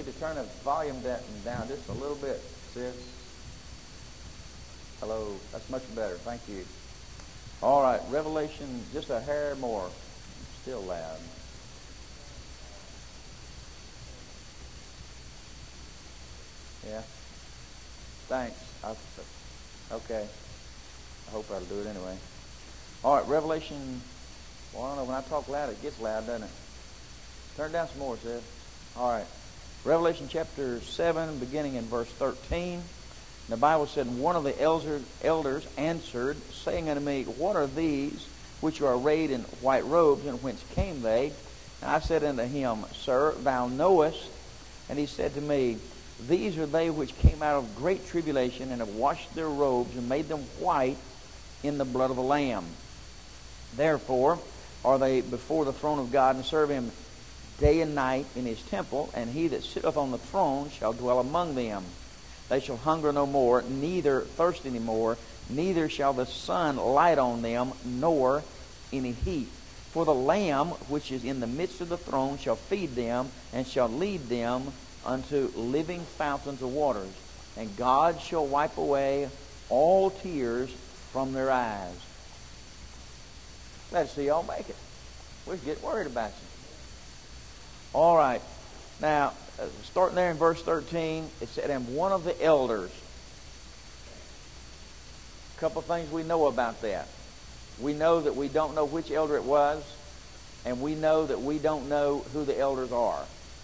need to turn the volume down just a little bit, sis. Hello. That's much better. Thank you. All right. Revelation, just a hair more. Still loud. Yeah. Thanks. Okay. I hope that'll do it anyway. All right. Revelation. Well, I don't know. When I talk loud, it gets loud, doesn't it? Turn it down some more, sis. All right. Revelation chapter 7, beginning in verse 13. The Bible said, one of the elders answered, saying unto me, what are these which are arrayed in white robes, and whence came they? And I said unto him, Sir, thou knowest. And he said to me, these are they which came out of great tribulation, and have washed their robes, and made them white in the blood of the Lamb. Therefore are they before the throne of God, and serve him day and night in his temple, and he that sitteth on the throne shall dwell among them. They shall hunger no more, neither thirst any more, neither shall the sun light on them, nor any heat. For the Lamb which is in the midst of the throne shall feed them, and shall lead them unto living fountains of waters. And God shall wipe away all tears from their eyes. Let's see y'all make it. We're getting worried about you. All right. Now, starting there in verse 13, it said, and one of the elders. A couple of things we know about that. We know that we don't know which elder it was, and we know that we don't know who the elders are.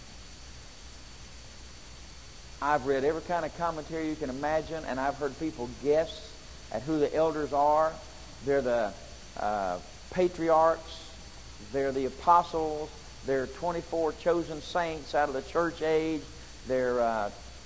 I've read every kind of commentary you can imagine, and I've heard people guess at who the elders are. They're the patriarchs. They're the apostles. They're 24 chosen saints out of the church age. They're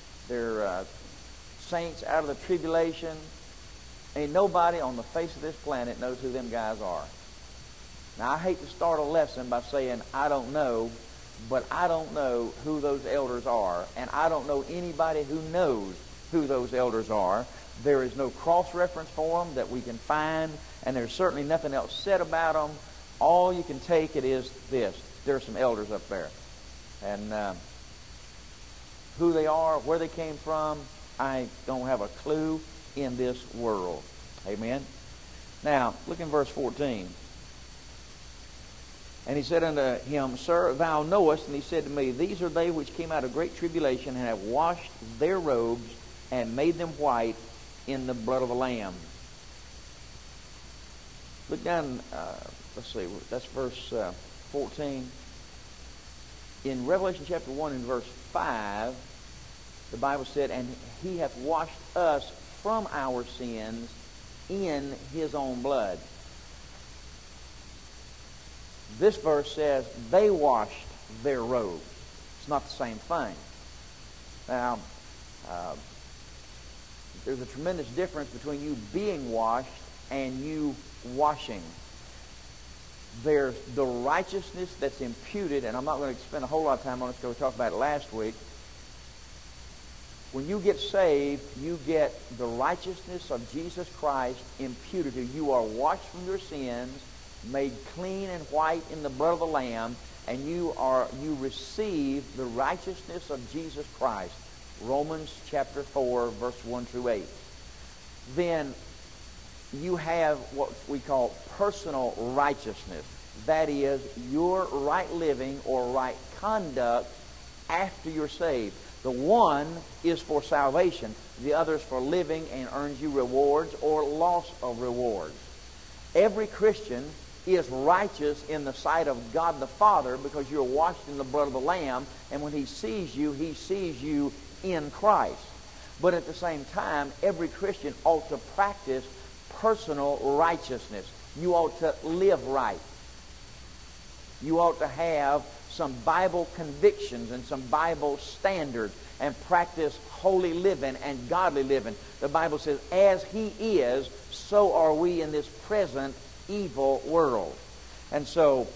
saints out of the tribulation. Ain't nobody on the face of this planet knows who them guys are. Now, I hate to start a lesson by saying I don't know, but I don't know who those elders are, and I don't know anybody who knows who those elders are. There is no cross-reference for them that we can find, and there's certainly nothing else said about them. All you can take it is this. There are some elders up there. And who they are, where they came from, I don't have a clue in this world. Amen? Now, look in verse 14. And he said unto him, Sir, thou knowest. And he said to me, these are they which came out of great tribulation, and have washed their robes, and made them white in the blood of the Lamb. Look down, let's see, that's verse 14. In Revelation chapter 1 and verse 5, the Bible said, and he hath washed us from our sins in his own blood. This verse says they washed their robes. It's not the same thing. Now, there's a tremendous difference between you being washed and you washing. There's the righteousness that's imputed, and I'm not going to spend a whole lot of time on it because we talked about it last week. When you get saved, you get the righteousness of Jesus Christ imputed to you. You are washed from your sins, made clean and white in the blood of the Lamb, and you receive the righteousness of Jesus Christ. Romans chapter 4, verse 1 through 8. Then you have what we call personal righteousness. That is, your right living or right conduct after you're saved. The one is for salvation. The other is for living and earns you rewards or loss of rewards. Every Christian is righteous in the sight of God the Father because you're washed in the blood of the Lamb, and when He sees you in Christ. But at the same time, every Christian ought to practice personal righteousness. You ought to live right. You ought to have some Bible convictions and some Bible standards and practice holy living and godly living. The Bible says, as He is, so are we in this present evil world. And so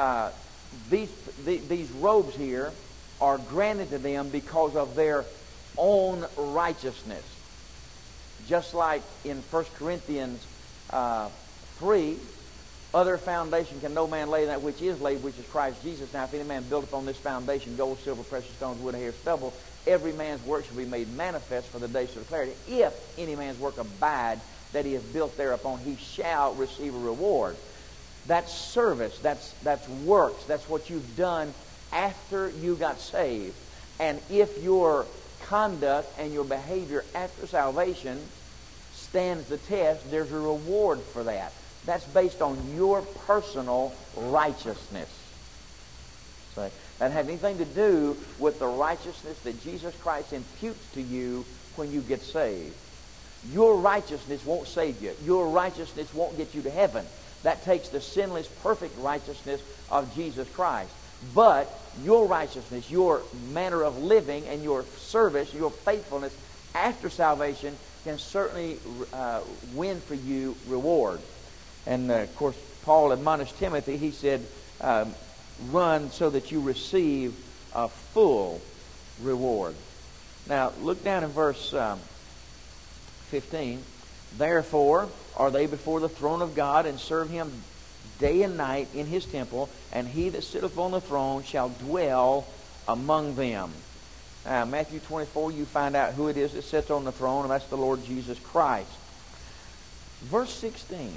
these robes here are granted to them because of their own righteousness. Just like in 1 Corinthians 3, Other foundation can no man lay than that which is laid, which is Christ Jesus. Now, if any man build upon this foundation, gold, silver, precious stones, wood, hair, stubble, every man's work shall be made manifest, for the day shall declare it. If any man's work abide that he has built thereupon, he shall receive a reward. That's service. That's works. That's what you've done after you got saved. And if your conduct and your behavior after salvation stands the test, there's a reward for that. That's based on your personal righteousness. So that doesn't have anything to do with the righteousness that Jesus Christ imputes to you when you get saved. Your righteousness won't save you. Your righteousness won't get you to heaven. That takes the sinless, perfect righteousness of Jesus Christ. But your righteousness, your manner of living, and your service, your faithfulness after salvation can certainly win for you reward. And, of course, Paul admonished Timothy. He said, run so that you receive a full reward. Now, look down in verse 15. Therefore are they before the throne of God, and serve him day and night in his temple, and he that sitteth on the throne shall dwell among them. Now, Matthew 24, you find out who it is that sits on the throne, and that's the Lord Jesus Christ. Verse 16.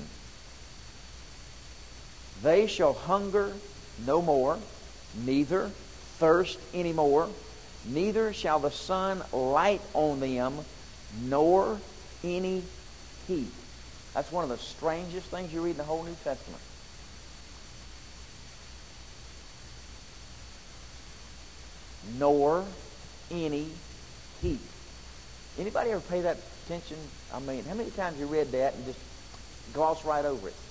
They shall hunger no more, neither thirst any more, neither shall the sun light on them, nor any heat. That's one of the strangest things you read in the whole New Testament. Nor any heat. Anybody ever pay that attention? I mean, how many times you read that and just gloss right over it?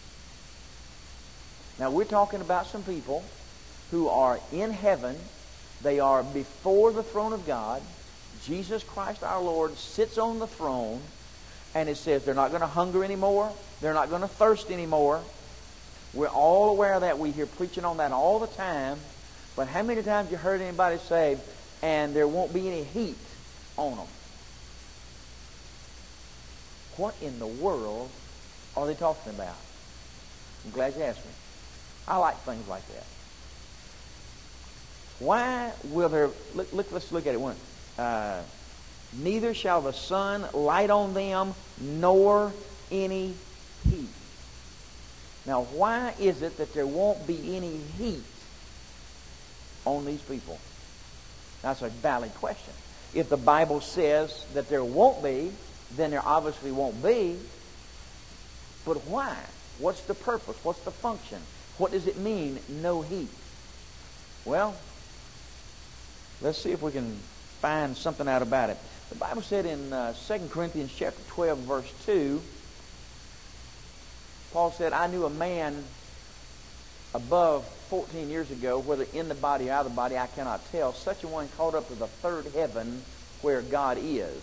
Now, we're talking about some people who are in heaven. They are before the throne of God. Jesus Christ our Lord sits on the throne. And it says they're not going to hunger anymore. They're not going to thirst anymore. We're all aware of that. We hear preaching on that all the time. But how many times you heard anybody say, and there won't be any heat on them? What in the world are they talking about? I'm glad you asked me. I like things like that. Why will there... let's look at it one. Neither shall the sun light on them, nor any heat. Now, why is it that there won't be any heat on these people? That's a valid question. If the Bible says that there won't be, then there obviously won't be. But why? What's the purpose? What's the function? What does it mean, no heat? Well, let's see if we can find something out about it. The Bible said in 2 Corinthians chapter 12, verse 2, Paul said, I knew a man above 14 years ago, whether in the body or out of the body, I cannot tell, such a one caught up to the third heaven where God is.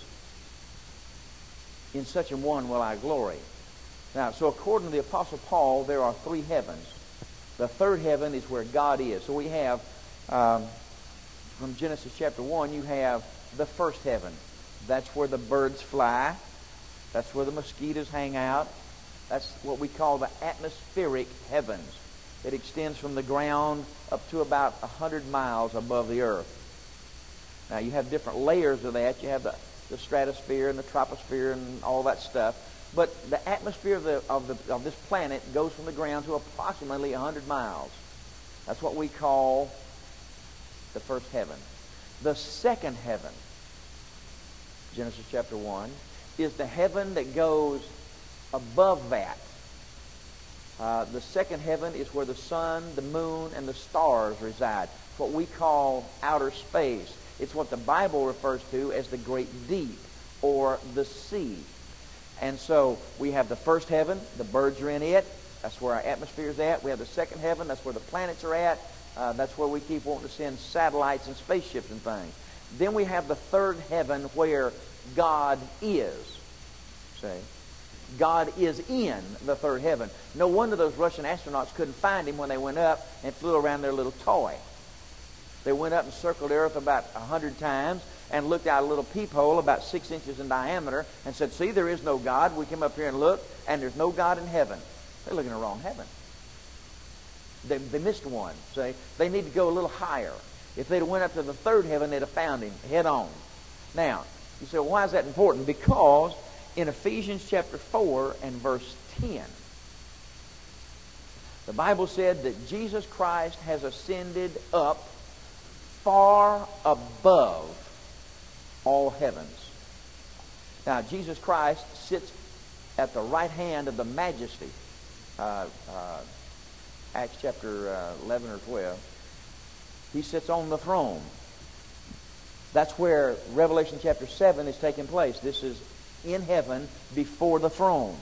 In such a one will I glory. Now, so according to the Apostle Paul, there are three heavens. The third heaven is where God is. So we have, from Genesis chapter 1, you have the first heaven. That's where the birds fly. That's where the mosquitoes hang out. That's what we call the atmospheric heavens. It extends from the ground up to about 100 miles above the earth. Now, you have different layers of that. You have the stratosphere and the troposphere and all that stuff. But the atmosphere of this planet goes from the ground to approximately 100 miles. That's what we call the first heaven. The second heaven, Genesis chapter 1, is the heaven that goes above that. The second heaven is where the sun, the moon, and the stars reside. It's what we call outer space. It's what the Bible refers to as the great deep or the sea. And so we have the first heaven. The birds are in it. That's where our atmosphere is at. We have the second heaven. That's where the planets are at. That's where we keep wanting to send satellites and spaceships and things. Then we have the third heaven where God is. See? God is in the third heaven. No wonder those Russian astronauts couldn't find him when they went up and flew around their little toy. They went up and circled the earth about 100 times and looked out a little peephole about 6 inches in diameter and said, see, there is no God. We came up here and looked, and there's no God in heaven. They're looking at the wrong heaven. They missed one. See? They need to go a little higher. If they'd have went up to the third heaven, they'd have found him head on. Now, you say, well, why is that important? Because in Ephesians chapter 4 and verse 10, the Bible said that Jesus Christ has ascended up far above all heavens. Now, Jesus Christ sits at the right hand of the majesty. Acts chapter 11 or 12. He sits on the throne. That's where Revelation chapter 7 is taking place. This is in heaven before the throne.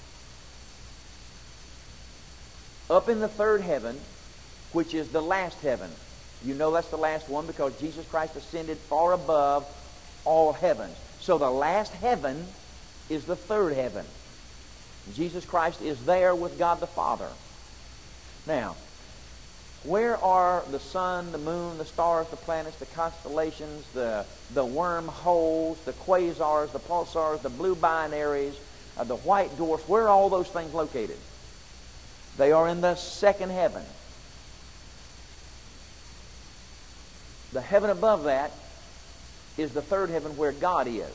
Up in the third heaven, which is the last heaven. You know that's the last one because Jesus Christ ascended far above all heavens. So the last heaven is the third heaven. Jesus Christ is there with God the Father. Now, where are the sun, the moon, the stars, the planets, the constellations, the wormholes, the quasars, the pulsars, the blue binaries, the white dwarfs? Where are all those things located? They are in the second heaven. The heaven above that is the third heaven where God is.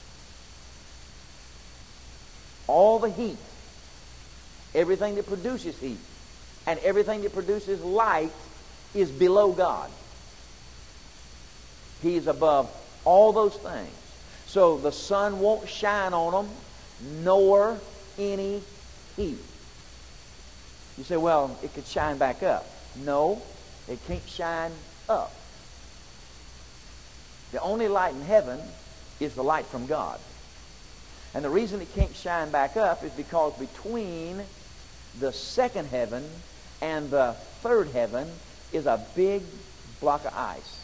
All the heat, everything that produces heat, and everything that produces light is below God. He is above all those things. So the sun won't shine on them, nor any heat. You say, well, it could shine back up. No, it can't shine up. The only light in heaven is the light from God. And the reason it can't shine back up is because between the second heaven and the third heaven is a big block of ice.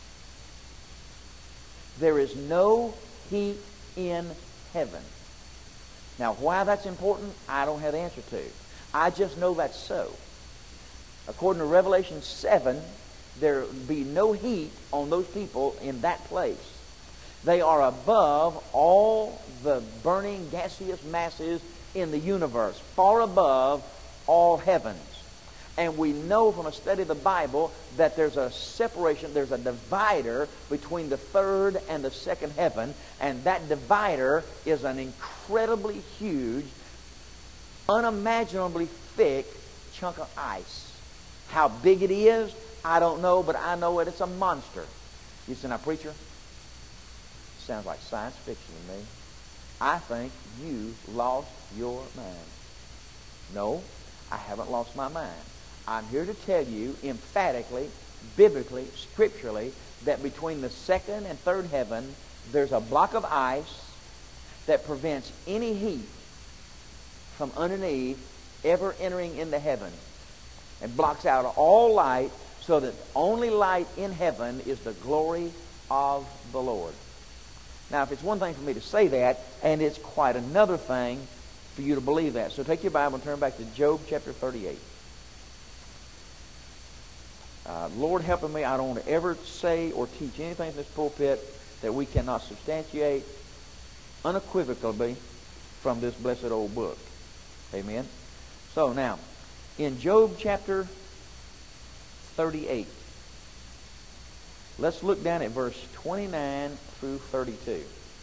There is no heat in heaven. Now, why that's important, I don't have the answer to. I just know that's so. According to Revelation 7, there will be no heat on those people in that place. They are above all the burning gaseous masses in the universe, far above all heavens. And we know from a study of the Bible that there's a separation, there's a divider between the third and the second heaven, and that divider is an incredibly huge, unimaginably thick chunk of ice. How big it is, I don't know, but I know it's a monster. You say, now, preacher, sounds like science fiction to me. I think you lost your mind. No, I haven't lost my mind. I'm here to tell you emphatically, biblically, scripturally, that between the second and third heaven, there's a block of ice that prevents any heat from underneath ever entering into heaven. It blocks out all light so that only light in heaven is the glory of the Lord. Now, if it's one thing for me to say that, and it's quite another thing for you to believe that. So take your Bible and turn back to Job chapter 38. Lord helping me, I don't want to ever say or teach anything in this pulpit that we cannot substantiate unequivocally from this blessed old book. Amen. So now, in Job chapter 38, let's look down at verse 29 through 32.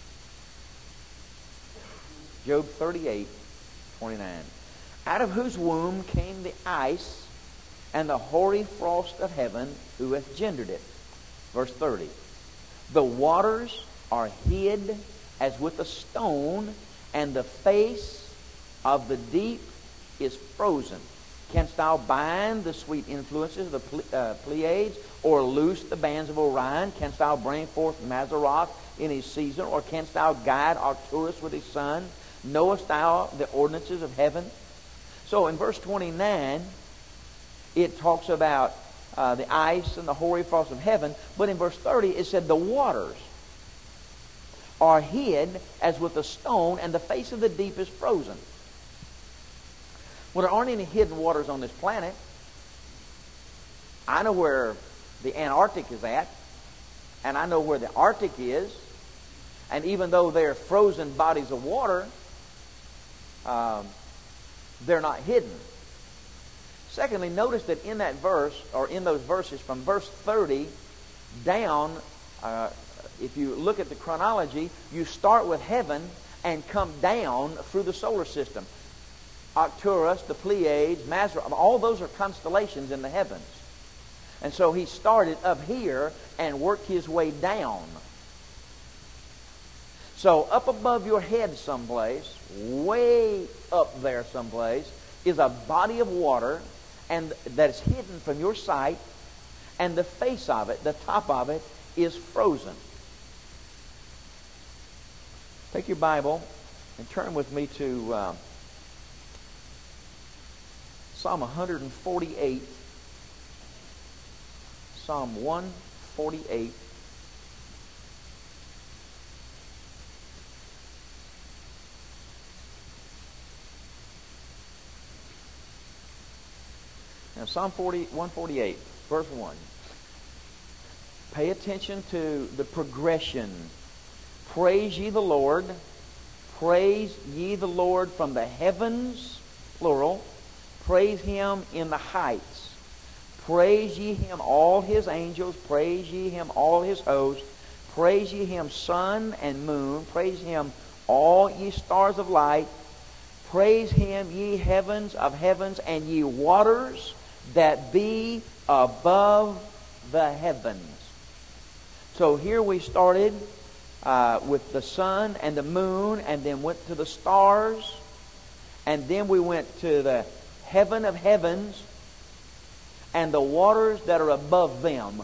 Job 38, 29. Out of whose womb came the ice and the hoary frost of heaven, who hath gendered it? Verse 30. The waters are hid as with a stone, and the face of the deep is frozen. Canst thou bind the sweet influences of the Pleiades, or loose the bands of Orion? Canst thou bring forth Mazzaroth in his season, or canst thou guide Arcturus with his son? Knowest thou the ordinances of heaven? So in verse 29, it talks about the ice and the hoary frost of heaven. But in verse 30, it said the waters are hid as with a stone, and the face of the deep is frozen. Well, there aren't any hidden waters on this planet. I know where the Antarctic is at, and I know where the Arctic is. And even though they're frozen bodies of water, They're not hidden. Secondly, notice that in that verse, or in those verses from verse 30 down, if you look at the chronology, you start with heaven and come down through the solar system. Arcturus, the Pleiades, Mazzaroth, all those are constellations in the heavens. And so he started up here and worked his way down. So up above your head someplace, way up there someplace, is a body of water and that's hidden from your sight, and the face of it, the top of it, is frozen. Take your Bible and turn with me to Psalm 148. Psalm 148. Now, Psalm 148, verse 1. Pay attention to the progression. Praise ye the Lord. Praise ye the Lord from the heavens, plural. Praise Him in the heights. Praise ye Him, all His angels. Praise ye Him, all His hosts. Praise ye Him, sun and moon. Praise Him, all ye stars of light. Praise Him, ye heavens of heavens, and ye waters that be above the heavens. So here we started with the sun and the moon, and then went to the stars, and then we went to the heaven of heavens and the waters that are above them.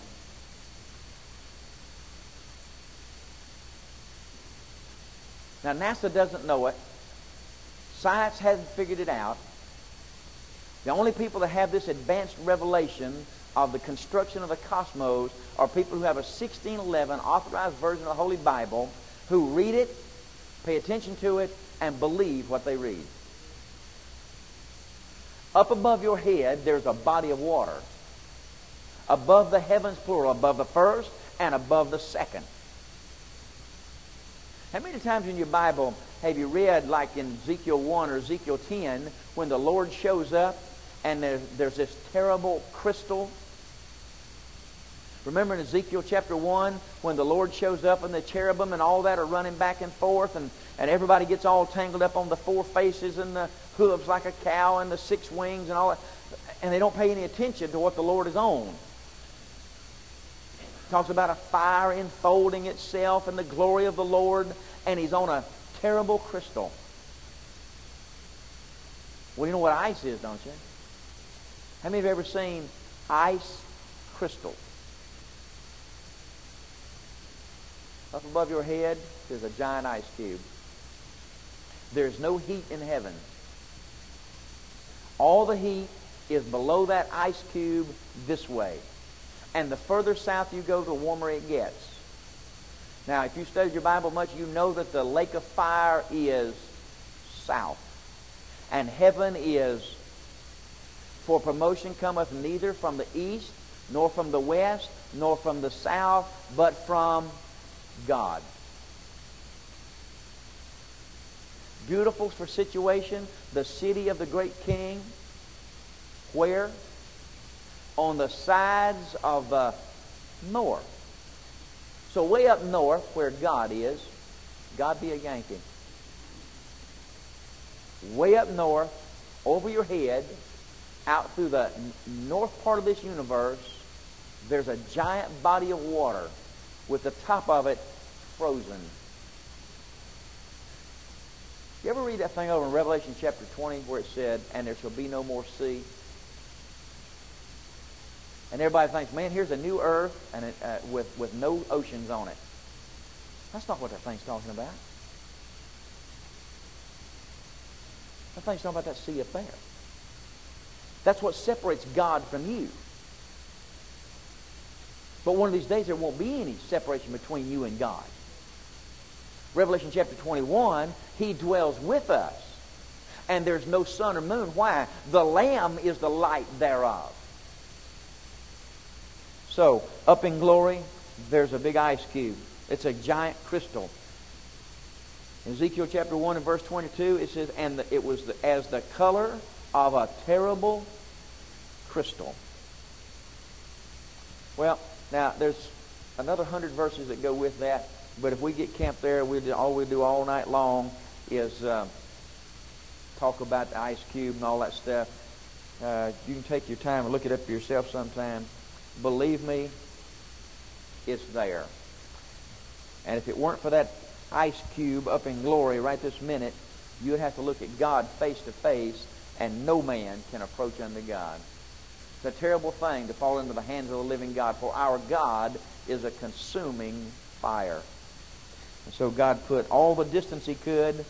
Now, NASA doesn't know it. Science hasn't figured it out. The only people that have this advanced revelation of the construction of the cosmos are people who have a 1611 authorized version of the Holy Bible, who read it, pay attention to it, and believe what they read. Up above your head, there's a body of water. Above the heavens, plural, above the first and above the second. How many times in your Bible have you read, like in Ezekiel 1 or Ezekiel 10, when the Lord shows up and there's this terrible crystal? Remember in Ezekiel chapter 1, when the Lord shows up and the cherubim and all that are running back and forth, and everybody gets all tangled up on the four faces and the hooves like a cow and the six wings and all that, and they don't pay any attention to what the Lord is on. It talks about a fire enfolding itself and the glory of the Lord, and He's on a terrible crystal. Well, you know what ice is, don't you? How many have ever seen ice crystal? Up above your head, there's a giant ice cube. There's no heat in heaven. All the heat is below that ice cube this way. And the further south you go, the warmer it gets. Now, if you studied your Bible much, you know that the lake of fire is south. And heaven is, for promotion cometh neither from the east, nor from the west, nor from the south, but from God. Beautiful for situation, the city of the great king. Where? On the sides of the north. So way up north, where God is, God be a Yankee. Way up north, over your head, out through the north part of this universe, there's a giant body of water with the top of it frozen. You ever read that thing over in Revelation chapter 20 where it said, "And there shall be no more sea"? And everybody thinks, man, here's a new earth and with no oceans on it. That's not what that thing's talking about. That thing's talking about that sea up there. That's what separates God from you. But one of these days there won't be any separation between you and God. Revelation chapter 21, He dwells with us. And there's no sun or moon. Why? The Lamb is the light thereof. So, up in glory, there's a big ice cube. It's a giant crystal. In Ezekiel chapter 1 and verse 22, it says, and it was as the color of a terrible crystal. Well, now there's another 100 verses that go with that, but if we get camped there, all we do all night long is talk about the ice cube and all that stuff. You can take your time and look it up for yourself sometime. Believe me, it's there. And if it weren't for that ice cube up in glory right this minute, you'd have to look at God face to face, and no man can approach unto God. It's a terrible thing to fall into the hands of the living God, for our God is a consuming fire. And so God put all the distance He could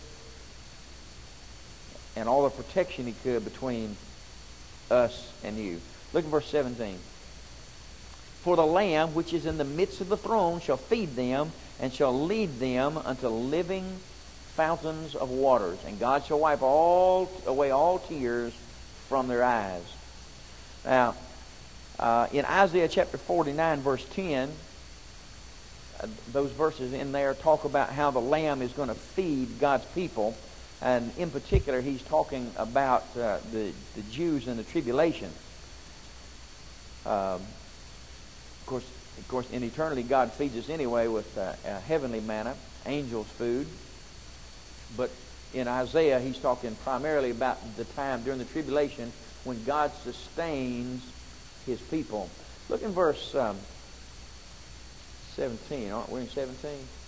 and all the protection He could between us and you. Look at verse 17. For the Lamb which is in the midst of the throne shall feed them, and shall lead them unto living fountains of waters. And God shall wipe away all tears from their eyes. Now, in Isaiah chapter 49, verse 10, those verses in there talk about how the Lamb is going to feed God's people. And in particular, he's talking about the Jews in the tribulation. Of course, in eternity, God feeds us anyway with heavenly manna, angels' food. But in Isaiah, he's talking primarily about the time during the tribulation when God sustains His people. Look in verse 17. Aren't we in 17?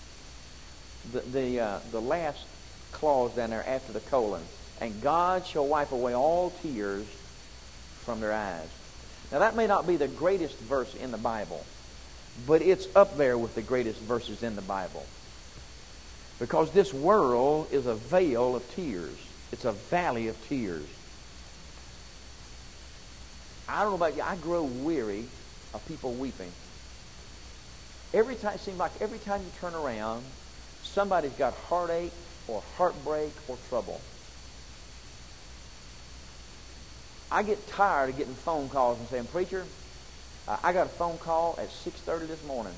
The last clause down there after the colon. And God shall wipe away all tears from their eyes. Now that may not be the greatest verse in the Bible, but it's up there with the greatest verses in the Bible. Because this world is a vale of tears. It's a valley of tears. I don't know about you, I grow weary of people weeping. It seems like every time you turn around, somebody's got heartache or heartbreak or trouble. I get tired of getting phone calls and saying, "Preacher, I got a phone call at 6:30 this morning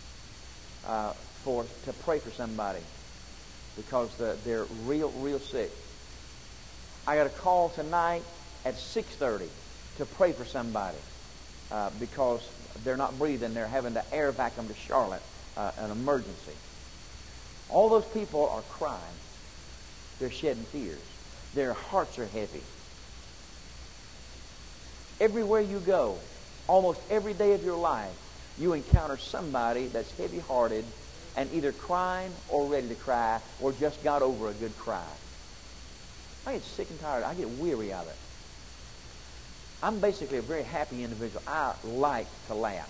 to pray for somebody because they're real sick. I got a call tonight at 6:30 to pray for somebody because they're not breathing. They're having to air vac them to Charlotte, an emergency." All those people are crying. They're shedding tears. Their hearts are heavy. Everywhere you go, almost every day of your life, you encounter somebody that's heavy-hearted and either crying or ready to cry or just got over a good cry. I get sick and tired. I get weary of it. I'm basically a very happy individual. I like to laugh.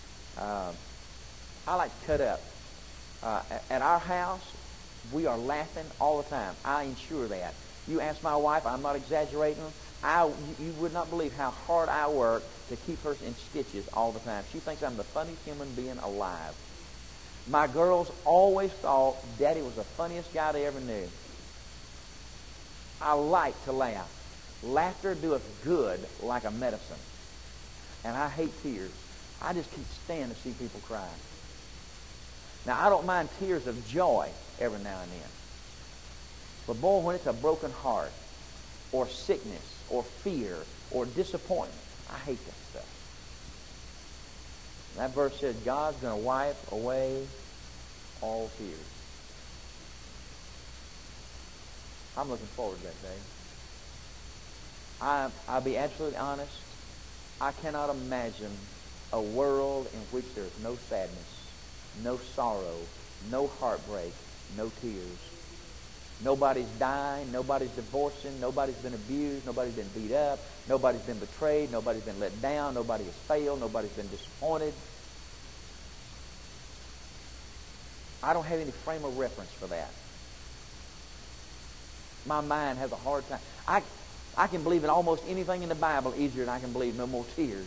I like to cut up. At our house, we are laughing all the time. I ensure that. You ask my wife, I'm not exaggerating. You would not believe how hard I work to keep her in stitches all the time. She thinks I'm the funniest human being alive. My girls always thought Daddy was the funniest guy they ever knew. I like to laugh. Laughter doeth good like a medicine. And I hate tears. I just can't stand to see people cry. Now, I don't mind tears of joy every now and then. But boy, when it's a broken heart, or sickness, or fear, or disappointment, I hate that stuff. That verse says God's going to wipe away all tears. I'm looking forward to that day. I'll be absolutely honest. I cannot imagine a world in which there's no sadness, no sorrow, no heartbreak, no tears. Nobody's dying, nobody's divorcing, nobody's been abused, nobody's been beat up, nobody's been betrayed, nobody's been let down, nobody has failed, nobody's been disappointed. I don't have any frame of reference for that. My mind has a hard time. I can believe in almost anything in the Bible easier than I can believe no more tears.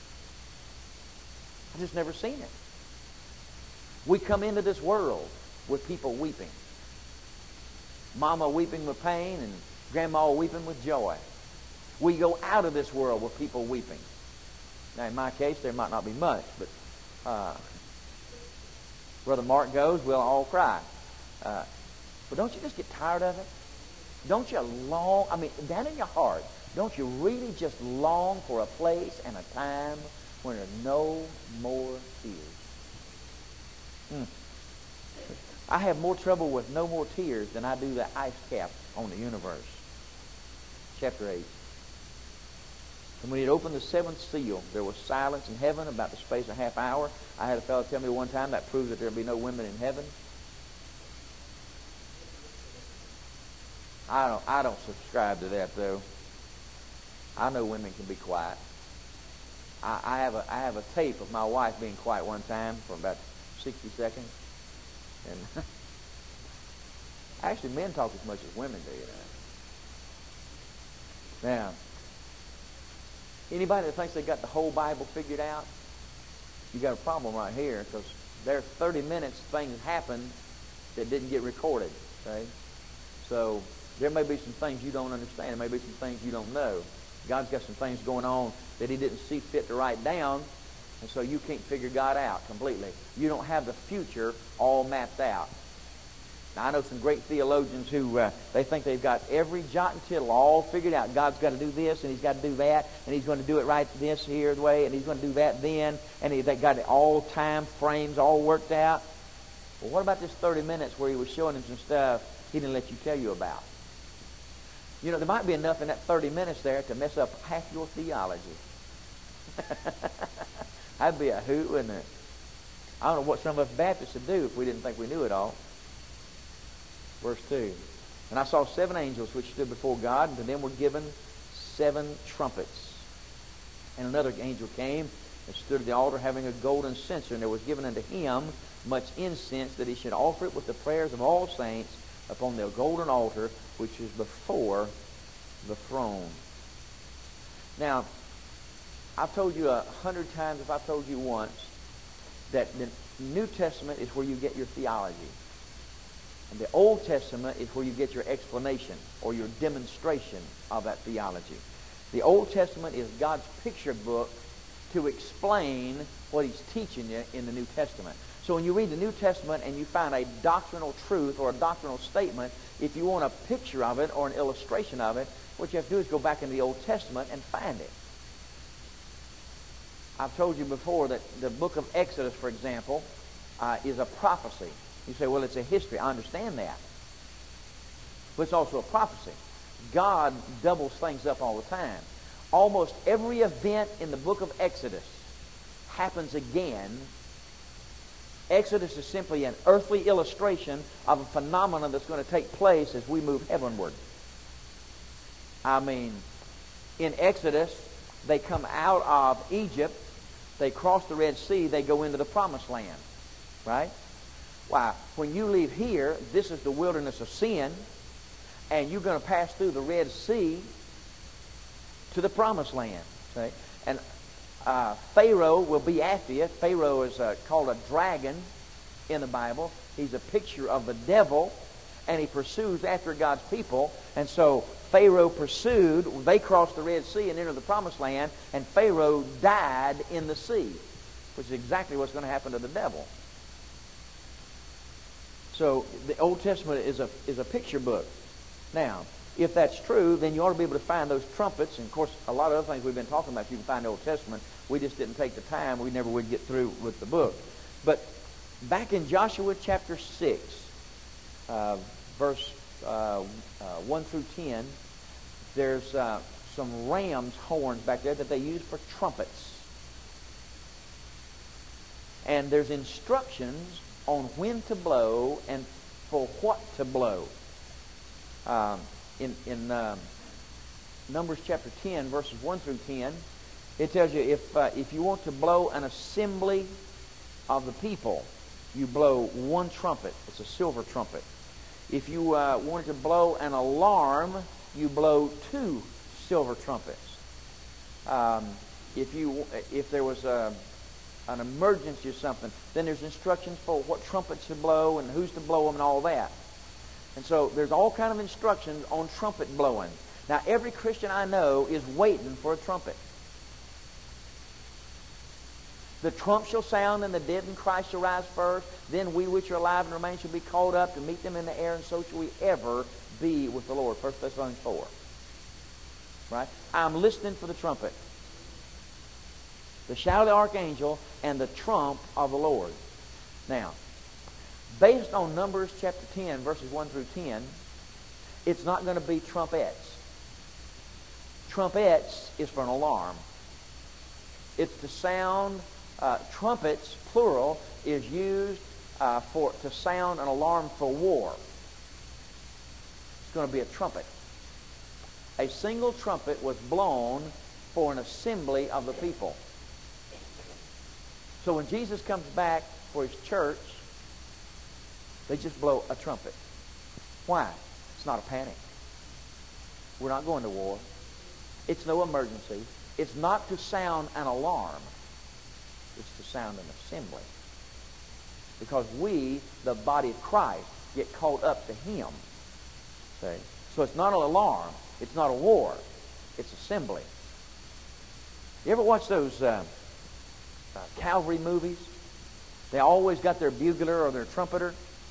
I've just never seen it. We come into this world with people weeping. Mama weeping with pain and grandma weeping with joy. We go out of this world with people weeping. Now, in my case, there might not be much, but Brother Mark goes, we'll all cry. But don't you just get tired of it? Don't you long, down in your heart, don't you really just long for a place and a time when there are no more tears? I have more trouble with no more tears than I do the ice cap on the universe. Chapter 8. And when he had opened the seventh seal, there was silence in heaven about the space of a half hour. I had a fellow tell me one time that proves that there'll be no women in heaven. I don't subscribe to that, though. I know women can be quiet. I have a tape of my wife being quiet one time for about 60 seconds. And actually, men talk as much as women do, Now, anybody that thinks they got the whole Bible figured out, you got a problem right here, because there are 30 minutes things happened that didn't get recorded. Okay, so there may be some things you don't understand. There may be some things you don't know. God's got some things going on that He didn't see fit to write down, and so you can't figure God out completely. You don't have the future all mapped out. Now, I know some great theologians who they think they've got every jot and tittle all figured out. God's got to do this, and He's got to do that, and He's going to do it right this here the way, and He's going to do that then, and they got all time frames all worked out. Well, what about this 30 minutes where He was showing them some stuff He didn't let you tell you about? You know, there might be enough in that 30 minutes there to mess up half your theology. That'd be a hoot, wouldn't it? I don't know what some of us Baptists would do if we didn't think we knew it all. Verse 2. And I saw 7 angels which stood before God, and to them were given 7 trumpets. And another angel came and stood at the altar having a golden censer, and there was given unto him much incense, that he should offer it with the prayers of all saints upon the golden altar which is before the throne. Now, I've told you 100 times, if I've told you once, that the New Testament is where you get your theology. And the Old Testament is where you get your explanation or your demonstration of that theology. The Old Testament is God's picture book to explain what He's teaching you in the New Testament. So when you read the New Testament and you find a doctrinal truth or a doctrinal statement, if you want a picture of it or an illustration of it, what you have to do is go back into the Old Testament and find it. I've told you before that the book of Exodus, for example, is a prophecy. You say, well, it's a history. I understand that. But it's also a prophecy. God doubles things up all the time. Almost every event in the book of Exodus happens again. Exodus is simply an earthly illustration of a phenomenon that's going to take place as we move heavenward. In Exodus, they come out of Egypt, they cross the Red Sea, they go into the Promised Land. Right? Why, when you leave here, this is the wilderness of sin, and you're going to pass through the Red Sea to the Promised Land. See? And Pharaoh will be after you. Pharaoh is called a dragon in the Bible. He's a picture of the devil, and he pursues after God's people. And so Pharaoh pursued. They crossed the Red Sea and entered the Promised Land, and Pharaoh died in the sea, which is exactly what's going to happen to the devil. So the Old Testament is a picture book. Now, if that's true, then you ought to be able to find those trumpets. And, of course, a lot of other things we've been talking about, you can find in the Old Testament. We just didn't take the time. We never would get through with the book. But back in Joshua chapter 6, verse 1 through 10, there's some ram's horns back there that they use for trumpets. And there's instructions on when to blow and for what to blow. In Numbers chapter 10, verses 1 through 10, it tells you if you want to blow an assembly of the people, you blow one trumpet. It's a silver trumpet. If you wanted to blow an alarm, you blow 2 silver trumpets. If there was an emergency or something, then there's instructions for what trumpets to blow and who's to blow them and all that. And so there's all kind of instructions on trumpet blowing. Now, every Christian I know is waiting for a trumpet. The trump shall sound, and the dead in Christ shall rise first. Then we which are alive and remain shall be called up to meet them in the air, and so shall we ever be with the Lord. 1 Thessalonians 4. Right? I'm listening for the trumpet. The shout of the archangel and the trump of the Lord. Now, based on Numbers chapter 10, verses 1 through 10, it's not going to be trumpets. Trumpets is for an alarm. It's to sound, trumpets, plural, is used to sound an alarm for war. It's going to be a trumpet. A single trumpet was blown for an assembly of the people. So when Jesus comes back for his church, they just blow a trumpet. Why? It's not a panic. We're not going to war. It's no emergency. It's not to sound an alarm. It's to sound an assembly. Because we, the body of Christ, get called up to him. See? So it's not an alarm. It's not a war. It's assembly. You ever watch those cavalry movies? They always got their bugler or their trumpeter.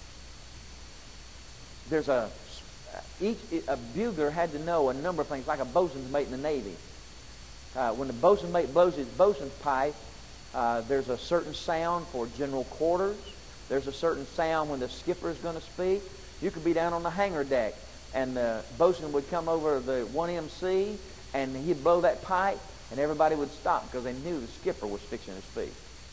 There's a bugler had to know a number of things, like a bosun's mate in the Navy. When the bosun mate blows his bosun's pipe, there's a certain sound for general quarters. There's a certain sound when the skipper is going to speak. You could be down on the hangar deck, and the bosun would come over the 1MC, and he'd blow that pipe, and everybody would stop because they knew the skipper was fixing to speak.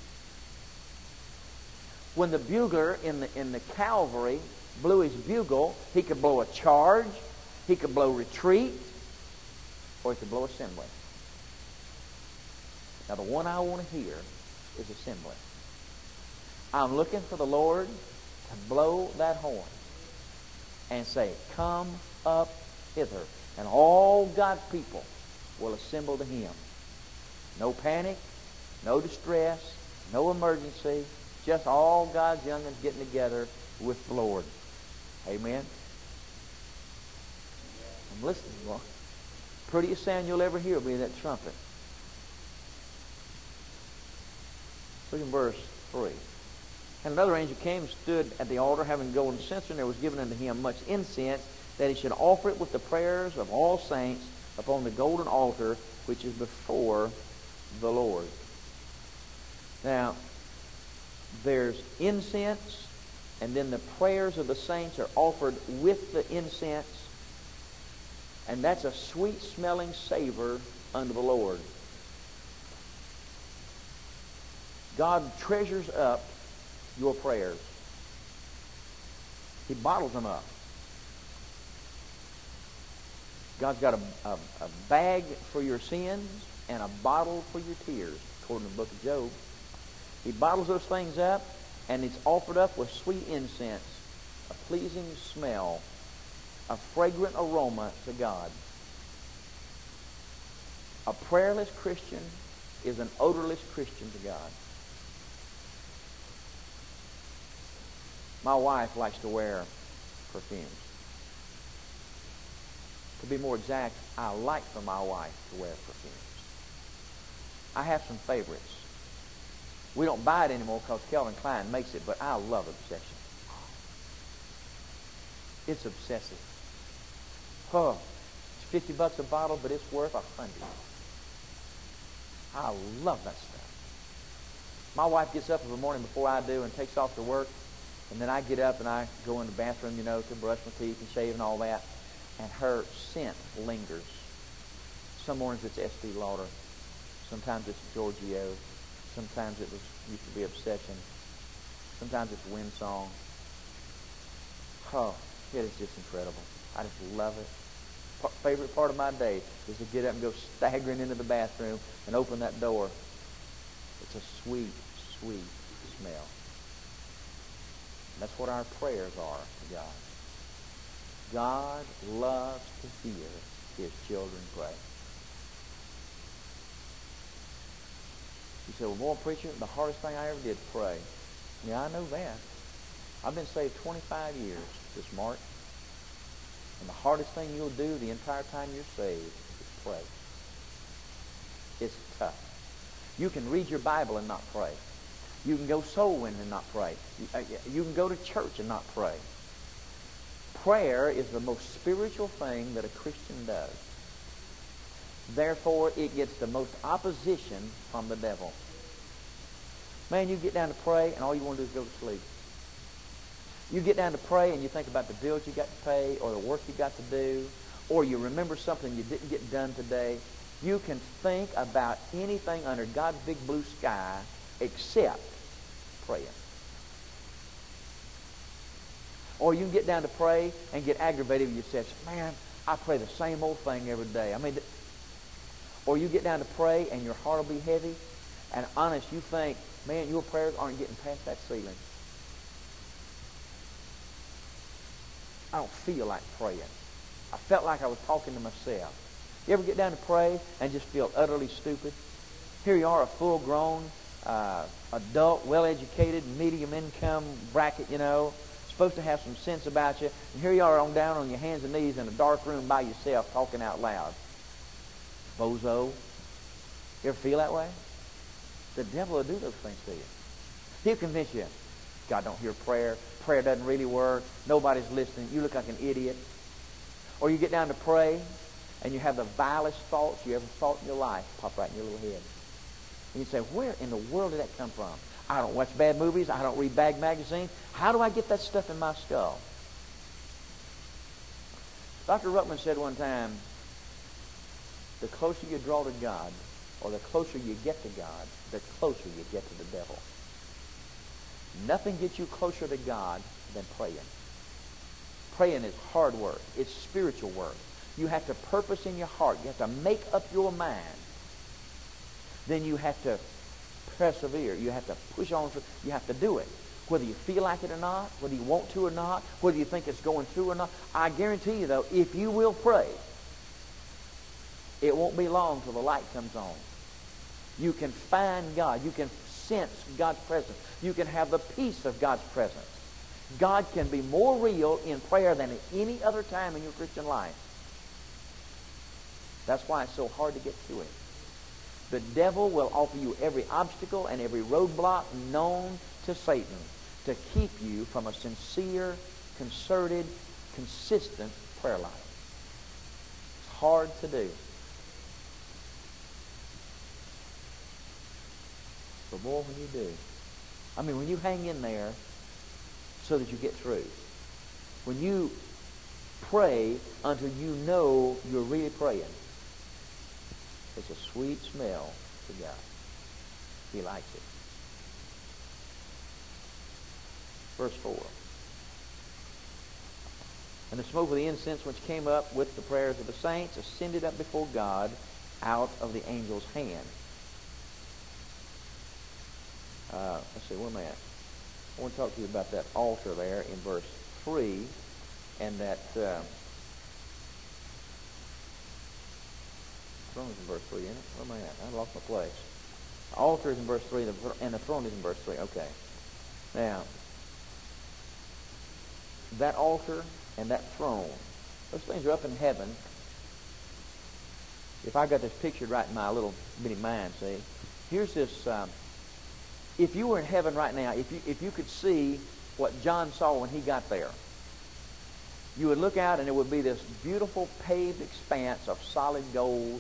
When the bugler in the cavalry blew his bugle, he could blow a charge, he could blow retreat, or he could blow assembly. Now the one I want to hear is assembly. I'm looking for the Lord to blow that horn and say, "Come up hither." And all God's people will assemble to him. No panic, no distress, no emergency, just all God's young'uns getting together with the Lord. Amen? I'm listening, Lord. Prettiest sound you'll ever hear will be that trumpet. Look in verse 3. And another angel came and stood at the altar, having a golden censer, and there was given unto him much incense, that he should offer it with the prayers of all saints upon the golden altar which is before the Lord. Now, there's incense, and then the prayers of the saints are offered with the incense, and that's a sweet-smelling savor unto the Lord. God treasures up your prayers. He bottles them up. God's got a bag for your sins and a bottle for your tears, according to the book of Job. He bottles those things up, and it's offered up with sweet incense, a pleasing smell, a fragrant aroma to God. A prayerless Christian is an odorless Christian to God. My wife likes to wear perfumes. To be more exact, I like for my wife to wear perfumes. I have some favorites. We don't buy it anymore because Calvin Klein makes it, but I love Obsession. It's obsessive. Oh, it's $50 a bottle, but it's worth $100. I love that stuff. My wife gets up in the morning before I do and takes off to work, and then I get up and I go in the bathroom, to brush my teeth and shave and all that, and her scent lingers. Some mornings it's Estee Lauder. Sometimes it's Giorgio. Sometimes it used to be Obsession. Sometimes it's Windsong. Oh, it is just incredible. I just love it. Favorite part of my day is to get up and go staggering into the bathroom and open that door. It's a sweet, sweet smell. That's what our prayers are to God. God loves to hear his children pray. You say, "Well, boy, preacher, the hardest thing I ever did pray." Yeah, I know that. I've been saved 25 years this March. And the hardest thing you'll do the entire time you're saved is pray. It's tough. You can read your Bible and not pray. You can go soul winning and not pray. You can go to church and not pray. Prayer is the most spiritual thing that a Christian does. Therefore, it gets the most opposition from the devil. Man, you get down to pray and all you want to do is go to sleep. You get down to pray and you think about the bills you got to pay or the work you got to do, or you remember something you didn't get done today. You can think about anything under God's big blue sky except praying. Or you can get down to pray and get aggravated with yourself. Man, I pray the same old thing every day. Or you get down to pray and your heart will be heavy, and honest, you think, man, your prayers aren't getting past that ceiling. I don't feel like praying. I felt like I was talking to myself. You ever get down to pray and just feel utterly stupid? Here you are, a full-grown, adult, well-educated, medium income bracket, supposed to have some sense about you. And here you are down on your hands and knees in a dark room by yourself talking out loud. Bozo. You ever feel that way? The devil will do those things to you. He'll convince you, God don't hear prayer. Prayer doesn't really work. Nobody's listening. You look like an idiot. Or you get down to pray and you have the vilest thoughts you ever thought in your life pop right in your little head. And you say, where in the world did that come from? I don't watch bad movies. I don't read bad magazines. How do I get that stuff in my skull? Dr. Ruckman said one time, the closer you draw to God, or the closer you get to God, the closer you get to the devil. Nothing gets you closer to God than praying. Praying is hard work. It's spiritual work. You have to purpose in your heart. You have to make up your mind. Then you have to persevere. You have to push on through. You have to do it. Whether you feel like it or not, whether you want to or not, whether you think it's going through or not. I guarantee you, though, if you will pray, it won't be long till the light comes on. You can find God. You can sense God's presence. You can have the peace of God's presence. God can be more real in prayer than at any other time in your Christian life. That's why it's so hard to get to Him. The devil will offer you every obstacle and every roadblock known to Satan to keep you from a sincere, concerted, consistent prayer life. It's hard to do. But boy, when you do, when you hang in there so that you get through, when you pray until you know you're really praying, it's a sweet smell to God. He likes it. Verse 4. And the smoke of the incense which came up with the prayers of the saints ascended up before God out of the angel's hand. Let's see, where am I at? I want to talk to you about that altar there in verse 3 and that throne is in verse 3, isn't it? Where am I at? I lost my place. The altar is in verse 3 and the throne is in verse 3. Okay. Now, that altar and that throne, those things are up in heaven. If I got this pictured right in my little bitty mind, see, here's this. If you were in heaven right now, if you could see what John saw when he got there, you would look out and it would be this beautiful paved expanse of solid gold.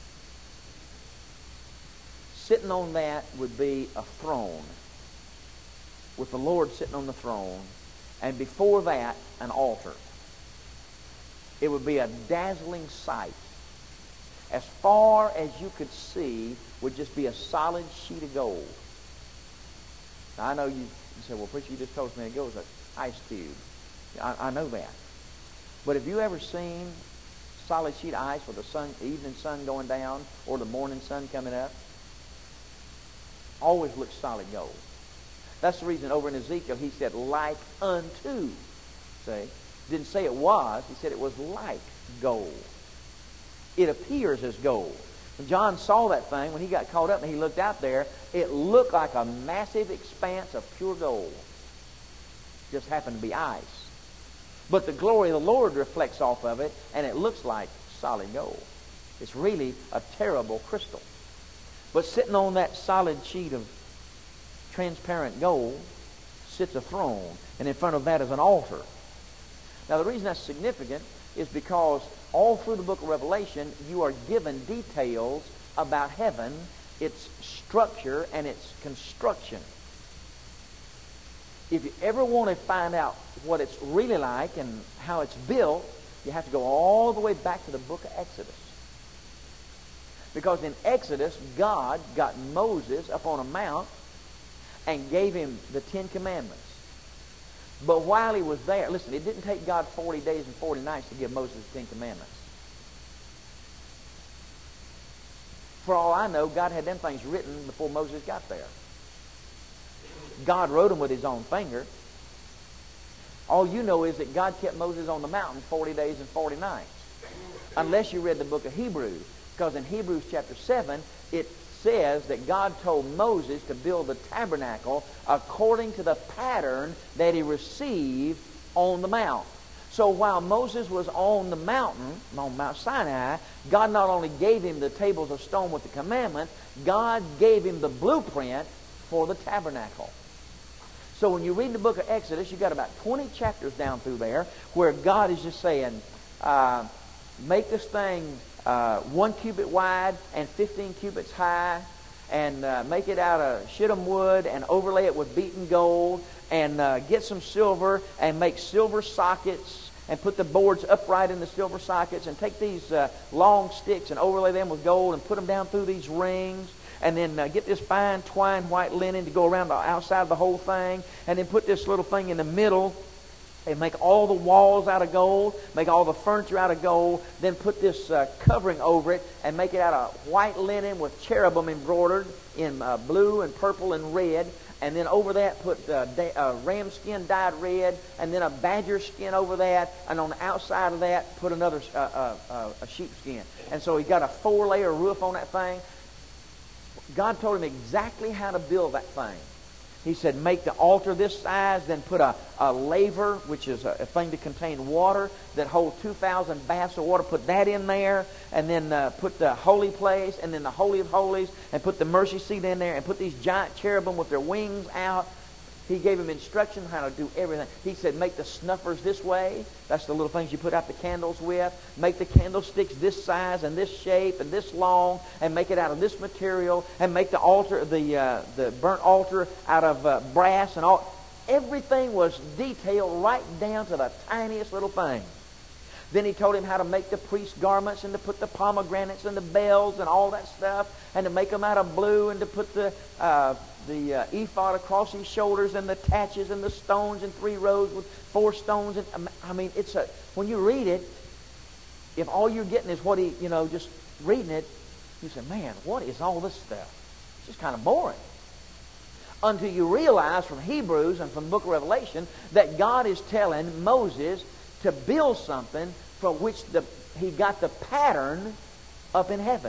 Sitting on that would be a throne with the Lord sitting on the throne, and before that, an altar. It would be a dazzling sight. As far as you could see would just be a solid sheet of gold. Now, I know you say, well, preacher, you just told me it goes an ice cube. I know that. But have you ever seen solid sheet of ice with the evening sun going down or the morning sun coming up? Always looks solid gold. That's the reason over in Ezekiel he said, like unto. See? Didn't say it was. He said it was like gold. It appears as gold. When John saw that thing, when he got caught up and he looked out there, it looked like a massive expanse of pure gold. Just happened to be ice. But the glory of the Lord reflects off of it, and it looks like solid gold. It's really a terrible crystal. But sitting on that solid sheet of transparent gold sits a throne, and in front of that is an altar. Now, the reason that's significant is because all through the book of Revelation, you are given details about heaven, its structure, and its construction. If you ever want to find out what it's really like and how it's built, you have to go all the way back to the book of Exodus. Because in Exodus, God got Moses up on a mount and gave him the 10 Commandments. But while he was there, listen, it didn't take God 40 days and 40 nights to give Moses the 10 Commandments. For all I know, God had them things written before Moses got there. God wrote them with his own finger. All you know is that God kept Moses on the mountain 40 days and 40 nights. Unless you read the book of Hebrews. Because in Hebrews chapter 7, it says that God told Moses to build the tabernacle according to the pattern that he received on the mount. So while Moses was on the mountain, on Mount Sinai, God not only gave him the tables of stone with the commandments, God gave him the blueprint for the tabernacle. So when you read the book of Exodus, you've got about 20 chapters down through there where God is just saying, make this thing 1 cubit wide and 15 cubits high, and make it out of shittim wood and overlay it with beaten gold, and get some silver and make silver sockets and put the boards upright in the silver sockets, and take these long sticks and overlay them with gold and put them down through these rings. And then get this fine twined white linen to go around the outside of the whole thing. And then put this little thing in the middle. And make all the walls out of gold. Make all the furniture out of gold. Then put this covering over it. And make it out of white linen with cherubim embroidered in blue and purple and red. And then over that put ram skin dyed red. And then a badger skin over that. And on the outside of that put another a sheepskin. And so he got a 4-layer roof on that thing. God told him exactly how to build that thing. He said, make the altar this size, then put a laver, which is a thing to contain water, that holds 2,000 baths of water. Put that in there, and then put the holy place, and then the Holy of Holies, and put the mercy seat in there, and put these giant cherubim with their wings out. He gave him instructions how to do everything. He said, make the snuffers this way. That's the little things you put out the candles with. Make the candlesticks this size and this shape and this long, and make it out of this material. And make the altar, the burnt altar, out of brass and all. Everything was detailed right down to the tiniest little thing. Then he told him how to make the priest's garments, and to put the pomegranates and the bells and all that stuff, and to make them out of blue, and to put the ephod across his shoulders, and the taches and the stones in 3 rows with 4 stones. And I mean, when you read it, if all you're getting is what he, just reading it, you say, man, what is all this stuff? It's just kind of boring. Until you realize from Hebrews and from the book of Revelation that God is telling Moses to build something for which he got the pattern up in heaven.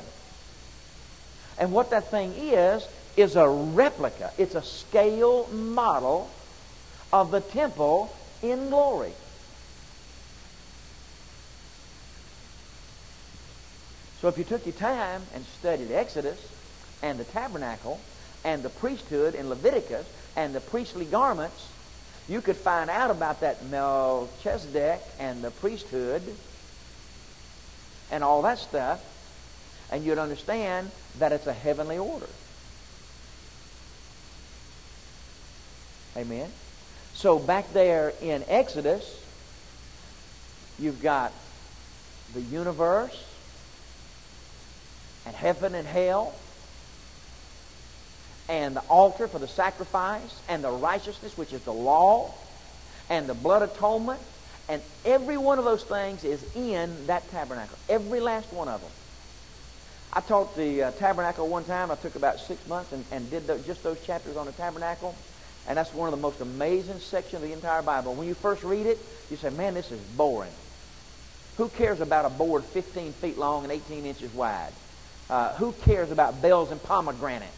And what that thing is a replica. It's a scale model of the temple in glory. So if you took your time and studied Exodus and the tabernacle and the priesthood in Leviticus and the priestly garments, you could find out about that Melchizedek and the priesthood and all that stuff, and you'd understand that it's a heavenly order. Amen? So back there in Exodus, you've got the universe and heaven and hell, and the altar for the sacrifice, and the righteousness, which is the law, and the blood atonement, and every one of those things is in that tabernacle. Every last one of them. I taught the tabernacle one time. I took about 6 months and did just those chapters on the tabernacle, and that's one of the most amazing sections of the entire Bible. When you first read it, you say, man, this is boring. Who cares about a board 15 feet long and 18 inches wide? Who cares about bells and pomegranates?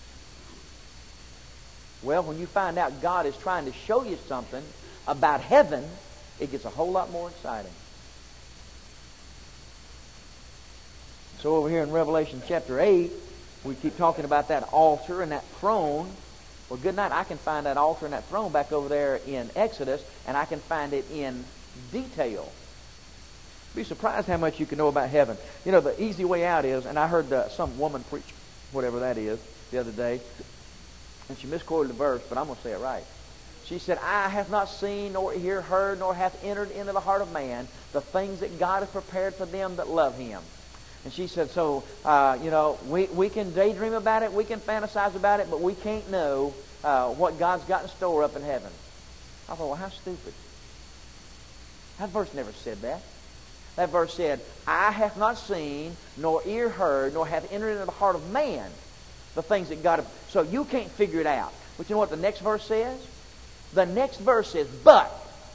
Well, when you find out God is trying to show you something about heaven, it gets a whole lot more exciting. So over here in Revelation chapter 8, We keep talking about that altar and that throne. Well, good night. I can find that altar and that throne back over there in Exodus, and I can find it in detail. Be surprised how much you can know about heaven. You know, the easy way out is, and I heard some woman preach, whatever that is, the other day, and she misquoted the verse, but I'm going to say it right. She said, "Eye hath not seen, nor ear heard, nor hath entered into the heart of man the things that God hath prepared for them that love Him." And she said, so, we can daydream about it, we can fantasize about it, but we can't know what God's got in store up in heaven. I thought, well, how stupid. That verse never said that. That verse said, "Eye hath not seen, nor ear heard, nor hath entered into the heart of man the things that God hath." So you can't figure it out. But you know what the next verse says? The next verse says, "But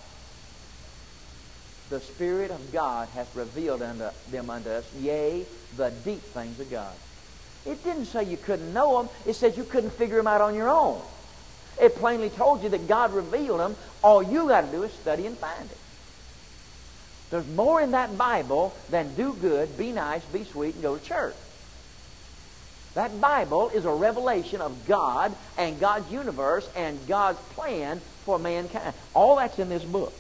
the Spirit of God hath revealed them unto us, yea, the deep things of God." It didn't say you couldn't know them. It said you couldn't figure them out on your own. It plainly told you that God revealed them. All you got to do is study and find it. There's more in that Bible than do good, be nice, be sweet, and go to church. That Bible is a revelation of God and God's universe and God's plan for mankind. All that's in this book.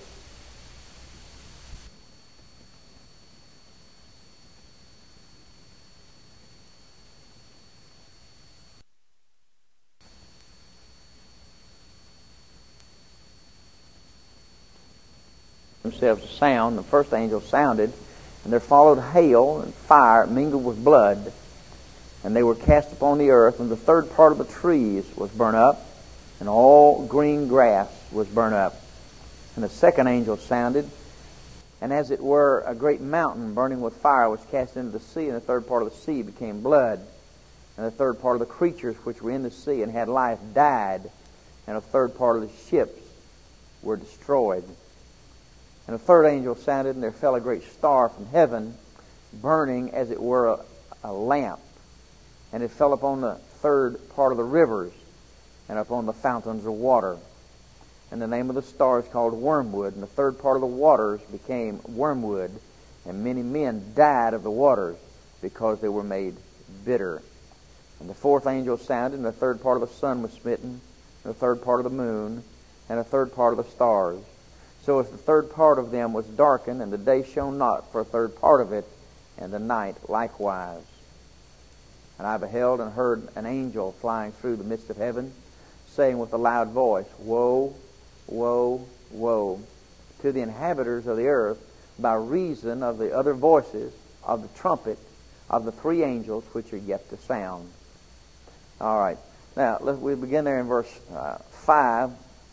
Themselves a sound. The first angel sounded, and there followed hail and fire mingled with blood, and they were cast upon the earth, and the third part of the trees was burnt up, and all green grass was burnt up. And the second angel sounded, and as it were a great mountain burning with fire was cast into the sea, and the third part of the sea became blood, and the third part of the creatures which were in the sea and had life died, and a third part of the ships were destroyed. And the third angel sounded, and there fell a great star from heaven, burning as it were a lamp. And it fell upon the third part of the rivers, and upon the fountains of water. And the name of the star is called Wormwood, and the third part of the waters became wormwood, and many men died of the waters, because they were made bitter. And the fourth angel sounded, and the third part of the sun was smitten, and the third part of the moon, and the third part of the stars. So as the third part of them was darkened, and the day shone not for a third part of it, and the night likewise. And I beheld and heard an angel flying through the midst of heaven, saying with a loud voice, "Woe, woe, woe, to the inhabitants of the earth, by reason of the other voices of the trumpet of the three angels which are yet to sound." All right. Now, we begin there in verse 5.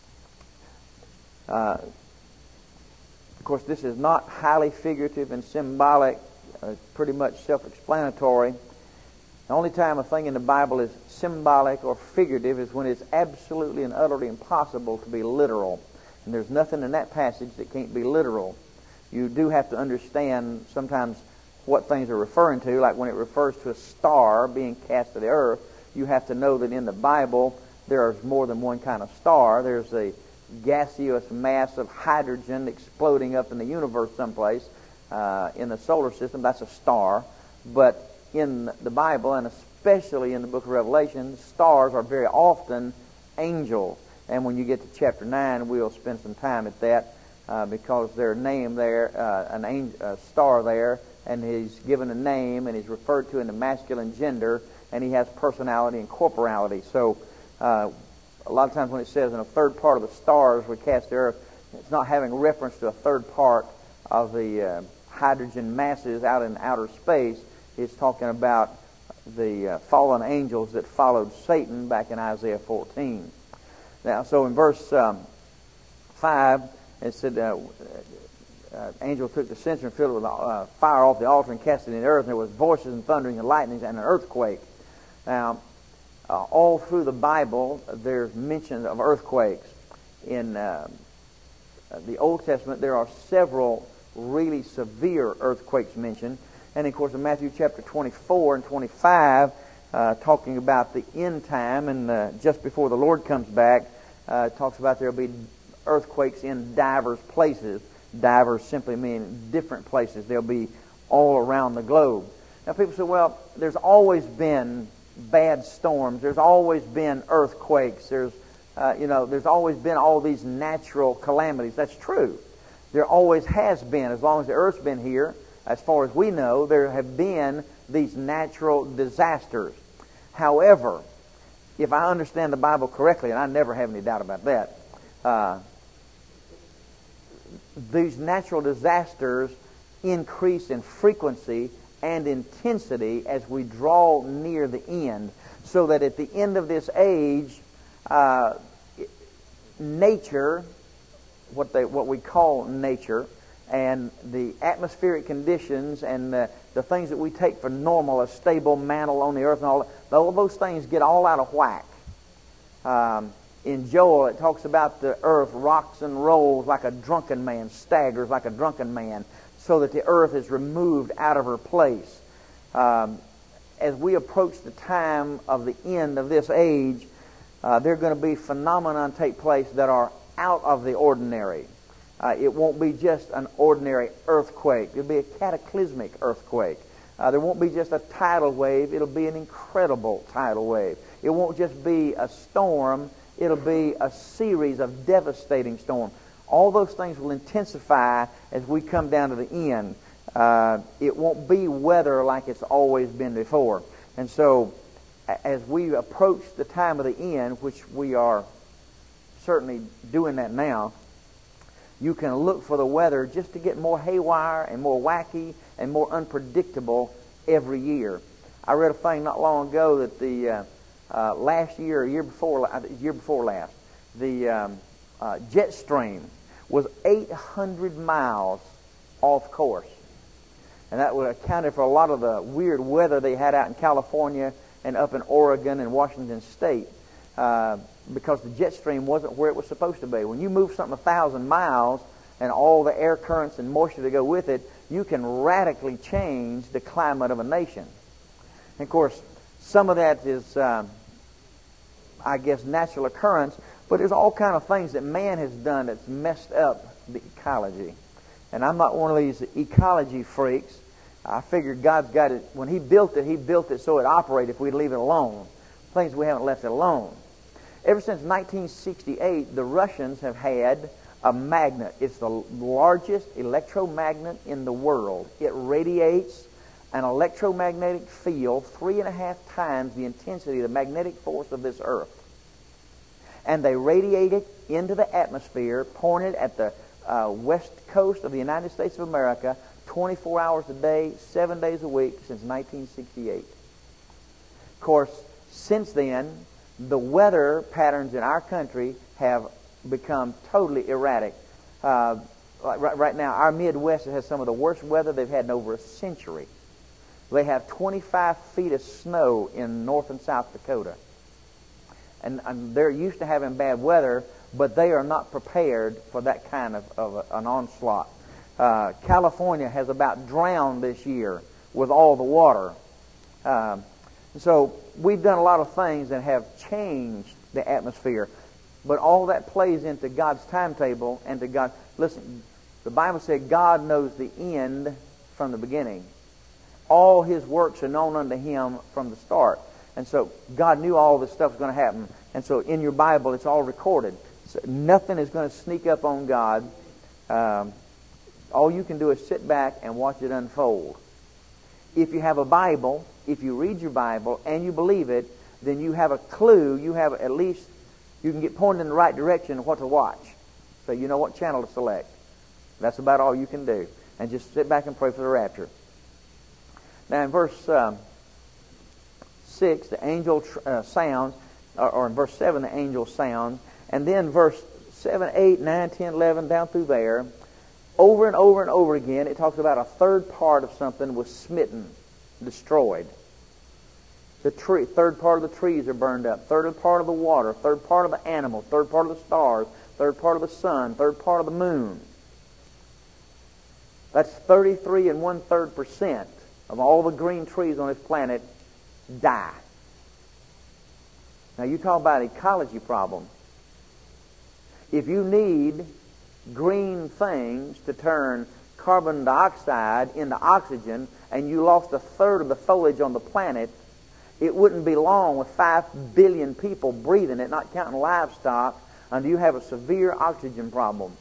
Of course, this is not highly figurative and symbolic, pretty much self-explanatory. The only time a thing in the Bible is symbolic or figurative is when it's absolutely and utterly impossible to be literal. And there's nothing in that passage that can't be literal. You do have to understand sometimes what things are referring to, like when it refers to a star being cast to the earth, you have to know that in the Bible there's more than one kind of star. There's a gaseous mass of hydrogen exploding up in the universe someplace in the solar system. That's a star. But in the Bible, and especially in the book of Revelation, stars are very often angels. And when you get to chapter 9, we'll spend some time at that because they're named there, a star there, and he's given a name, and he's referred to in the masculine gender, and he has personality and corporality. So a lot of times when it says in a third part of the stars were cast to earth, it's not having reference to a third part of the hydrogen masses out in outer space. It's talking about the fallen angels that followed Satan back in Isaiah 14. Now, so in verse 5, it said, angel took the censer and filled it with fire off the altar and cast it in the earth, and there was voices and thunderings and lightnings and an earthquake. Now, all through the Bible, there's mention of earthquakes. In the Old Testament, there are several really severe earthquakes mentioned. And, of course, in Matthew chapter 24 and 25, talking about the end time and just before the Lord comes back, talks about there will be earthquakes in divers places. Divers simply mean different places. They'll be all around the globe. Now, people say, well, there's always been bad storms. There's always been earthquakes. There's always been all these natural calamities. That's true. There always has been, as long as the earth's been here, as far as we know, there have been these natural disasters. However, if I understand the Bible correctly, and I never have any doubt about that, these natural disasters increase in frequency and intensity as we draw near the end, so that at the end of this age, nature, what we call nature, and the atmospheric conditions and the things that we take for normal, a stable mantle on the earth and all those things get all out of whack. In Joel, it talks about the earth rocks and rolls like a drunken man, staggers like a drunken man, so that the earth is removed out of her place. As we approach the time of the end of this age, there are going to be phenomena take place that are out of the ordinary. It won't be just an ordinary earthquake. It'll be a cataclysmic earthquake. There won't be just a tidal wave. It'll be an incredible tidal wave. It won't just be a storm. It'll be a series of devastating storms. All those things will intensify as we come down to the end. It won't be weather like it's always been before. And so, as we approach the time of the end, which we are certainly doing that now, you can look for the weather just to get more haywire and more wacky and more unpredictable every year. I read a thing not long ago that the year before last, the jet stream was 800 miles off course. And that would accounted for a lot of the weird weather they had out in California and up in Oregon and Washington State, because the jet stream wasn't where it was supposed to be. When you move something 1,000 miles and all the air currents and moisture that go with it, you can radically change the climate of a nation. And of course, some of that is, I guess, natural occurrence, but there's all kind of things that man has done that's messed up the ecology. And I'm not one of these ecology freaks. I figured God's got it. When He built it so it operated if we'd leave it alone. Things we haven't left it alone. Ever since 1968, the Russians have had a magnet. It's the largest electromagnet in the world. It radiates an electromagnetic field 3.5 times the intensity of the magnetic force of this earth. And they radiate it into the atmosphere, pointed at the west coast of the United States of America, 24 hours a day, 7 days a week, since 1968. Of course, since then, the weather patterns in our country have become totally erratic. Right now, our Midwest has some of the worst weather they've had in over a century. They have 25 feet of snow in North and South Dakota. And they're used to having bad weather, but they are not prepared for that kind of an onslaught. California has about drowned this year with all the water. So we've done a lot of things that have changed the atmosphere. But all that plays into God's timetable and to God. Listen, the Bible said God knows the end from the beginning. All His works are known unto Him from the start. And so God knew all this stuff was going to happen. And so in your Bible, it's all recorded. So nothing is going to sneak up on God. All you can do is sit back and watch it unfold. If you have a Bible, if you read your Bible and you believe it, then you have a clue. You have at least, you can get pointed in the right direction of what to watch. So you know what channel to select. That's about all you can do. And just sit back and pray for the rapture. Now in verse 6, the angel sounds, or in verse 7, the angel sounds. And then verse 7, 8, 9, 10, 11, down through there, over and over and over again, it talks about a third part of something was smitten, destroyed. The tree, third part of the trees are burned up, third part of the water, third part of the animals, third part of the stars, third part of the sun, third part of the moon. That's 33 1/3% of all the green trees on this planet die. Now you talk about an ecology problem. If you need green things to turn carbon dioxide into oxygen, and you lost a third of the foliage on the planet, It wouldn't be long with 5 billion people breathing it, not counting livestock, until you have a severe oxygen problem.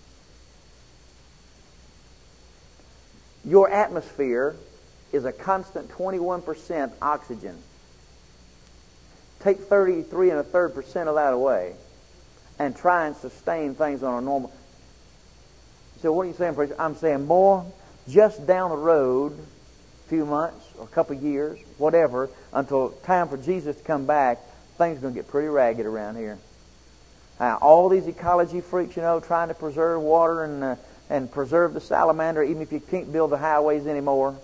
Your atmosphere is a constant 21% oxygen. Take 33 1/3% of that away and try and sustain things on a normal. So what are you saying, preacher? I'm saying, boy, just down the road, a few months or a couple of years, whatever, until time for Jesus to come back, things are going to get pretty ragged around here. All these ecology freaks, trying to preserve water and preserve the salamander, even if you can't build the highways anymore,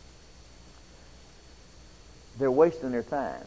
they're wasting their time.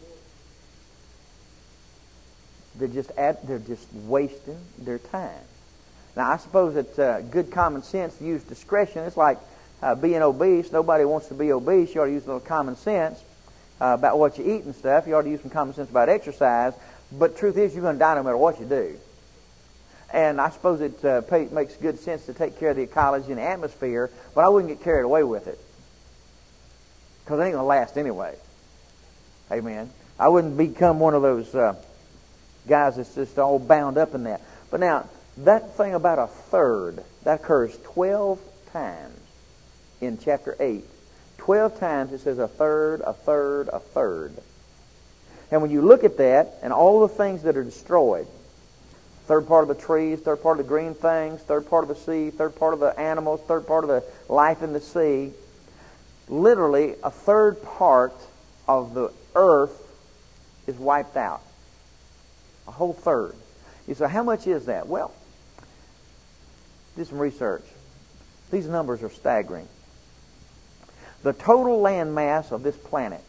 They're just wasting their time. Now, I suppose it's good common sense to use discretion. It's like being obese. Nobody wants to be obese. You ought to use a little common sense about what you eat and stuff. You ought to use some common sense about exercise. But truth is, you're going to die no matter what you do. And I suppose it makes good sense to take care of the ecology and the atmosphere, but I wouldn't get carried away with it, because it ain't going to last anyway. Amen. I wouldn't become one of those guys that's just all bound up in that. But now, that thing about a third, that occurs 12 times in chapter 8. 12 times it says a third, a third, a third. And when you look at that, and all the things that are destroyed, third part of the trees, third part of the green things, third part of the sea, third part of the animals, third part of the life in the sea, literally a third part of the earth is wiped out. A whole third. You say, how much is that? Well, do some research. These numbers are staggering. The total land mass of this planet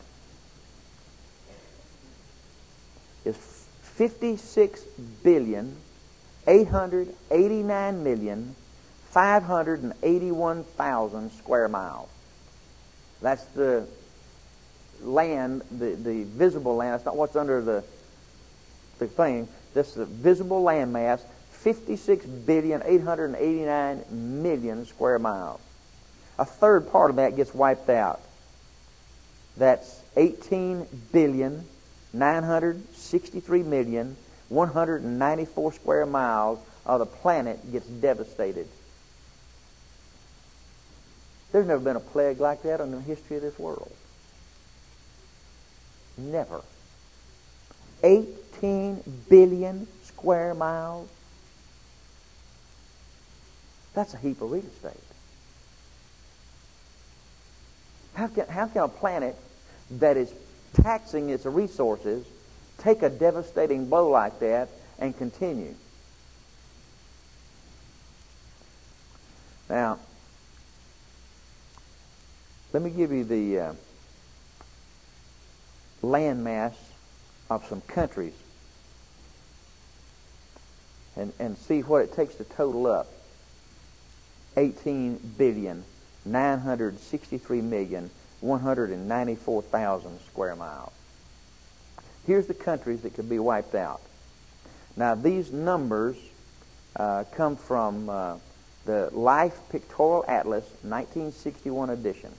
is 56,889,581,000 square miles. That's the land, the visible land. That's not what's under the thing. This is the visible land mass, 56,889,000,000 square miles. A third part of that gets wiped out. That's 18,963,194 square miles of the planet gets devastated. There's never been a plague like that in the history of this world. Never. 18 billion square miles. That's a heap of real estate. How can a planet that is taxing its resources take a devastating blow like that and continue? Now, let me give you the land mass of some countries and see what it takes to total up 18,963,194,000 square miles. Here's the countries that could be wiped out. Now, these numbers come from the Life Pictorial Atlas 1961 edition.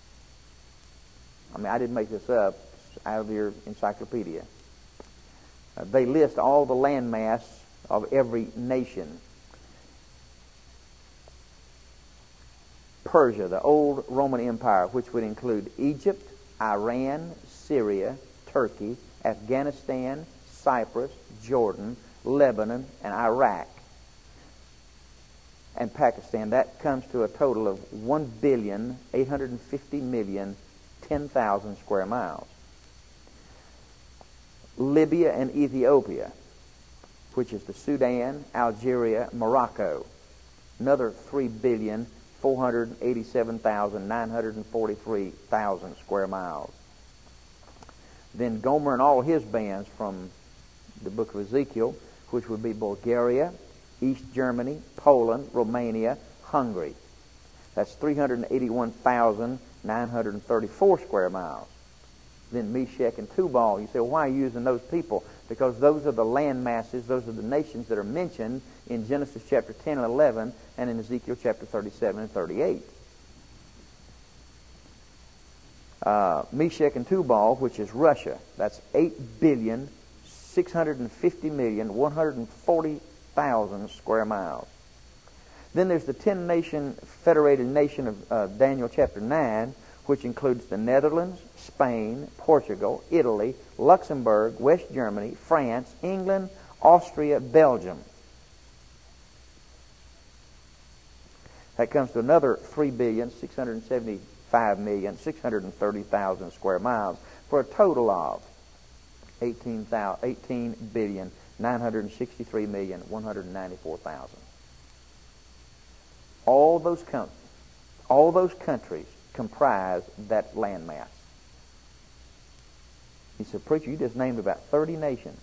I mean, I didn't make this up. It's out of your encyclopedia. They list all the land mass of every nation. Persia, the old Roman Empire, which would include Egypt, Iran, Syria, Turkey, Afghanistan, Cyprus, Jordan, Lebanon, and Iraq, and Pakistan. That comes to a total of 1,850,010,000 square miles. Libya and Ethiopia, which is the Sudan, Algeria, Morocco, another 3,487,943,000 square miles. Then Gomer and all his bands from the book of Ezekiel, which would be Bulgaria, East Germany, Poland, Romania, Hungary. That's 381,934 square miles. Then Meshech and Tubal. You say, well, why are you using those people? Because those are the land masses, those are the nations that are mentioned in Genesis chapter 10 and 11 and in Ezekiel chapter 37 and 38. Meshech and Tubal, which is Russia. That's 8,650,140,000 square miles. Then there's the 10-nation federated nation of Daniel chapter 9, which includes the Netherlands, Spain, Portugal, Italy, Luxembourg, West Germany, France, England, Austria, Belgium. That comes to another 3,675,630,000 square miles for a total of 18,963,194,000. All those countries comprise that landmass. He said, "Preacher, you just named about 30 nations."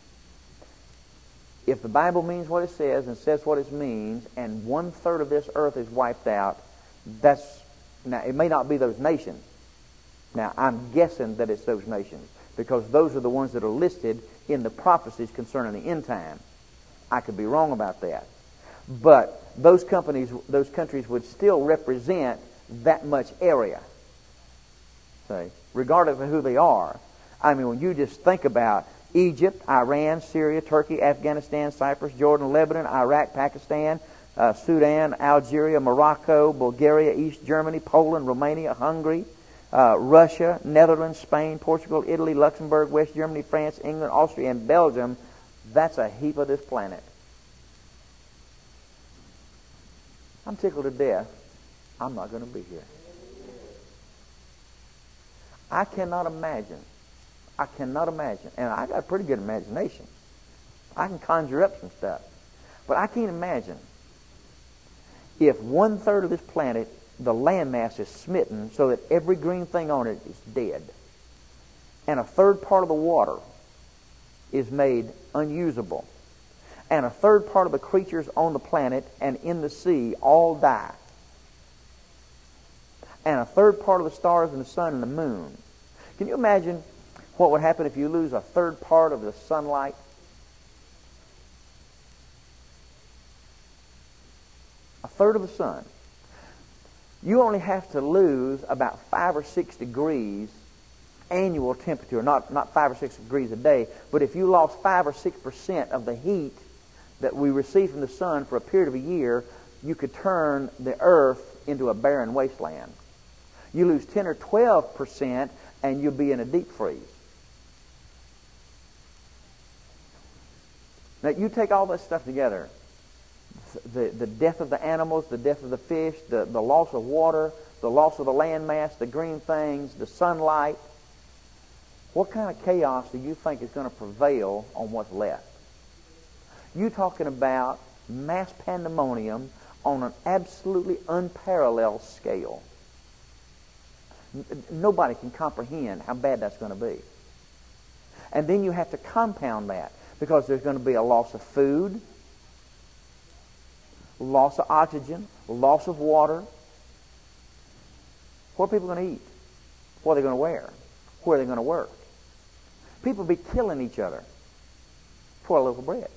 If the Bible means what it says and says what it means, and 1/3 of this earth is wiped out, now it may not be those nations. Now I'm guessing that it's those nations, because those are the ones that are listed in the prophecies concerning the end time. I could be wrong about that, but those countries would still represent that much area. See, regardless of who they are. I mean, when you just think about Egypt, Iran, Syria, Turkey, Afghanistan, Cyprus, Jordan, Lebanon, Iraq, Pakistan, Sudan, Algeria, Morocco, Bulgaria, East Germany, Poland, Romania, Hungary, Russia, Netherlands, Spain, Portugal, Italy, Luxembourg, West Germany, France, England, Austria, and Belgium, that's a heap of this planet. I'm tickled to death. I'm not going to be here. I cannot imagine, and I got a pretty good imagination. I can conjure up some stuff. But I can't imagine if 1/3 of this planet, the landmass is smitten so that every green thing on it is dead, and 1/3 part of the water is made unusable, and 1/3 part of the creatures on the planet and in the sea all die, and 1/3 part of the stars and the sun and the moon. Can you imagine what would happen if you lose 1/3 part of the sunlight? A third of the sun. You only have to lose about 5 or 6 degrees annual temperature, not 5 or 6 degrees a day, but if you lost 5 or 6% of the heat that we receive from the sun for a period of a year, you could turn the earth into a barren wasteland. You lose 10 or 12% and you'll be in a deep freeze. Now you take all this stuff together, the death of the animals, the death of the fish, the loss of water, the loss of the landmass, the green things, the sunlight. What kind of chaos do you think is going to prevail on what's left? You're talking about mass pandemonium on an absolutely unparalleled scale. Nobody can comprehend how bad that's going to be. And then you have to compound that, because there's going to be a loss of food, loss of oxygen, loss of water. What are people going to eat? What are they going to wear? Where are they going to work? People will be killing each other for a loaf of bread.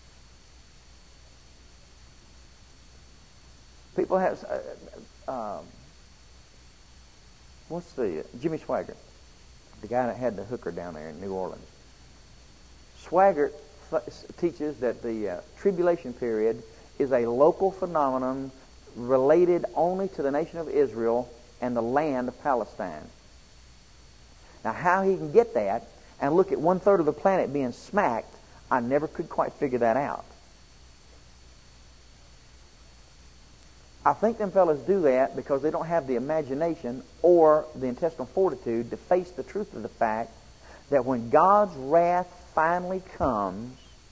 People have... what's the... Jimmy Swaggart, the guy that had the hooker down there in New Orleans. Swaggart teaches that the tribulation period is a local phenomenon related only to the nation of Israel and the land of Palestine. Now, how he can get that and look at 1/3 of the planet being smacked, I never could quite figure that out. I think them fellas do that because they don't have the imagination or the intestinal fortitude to face the truth of the fact that when God's wrath finally comes,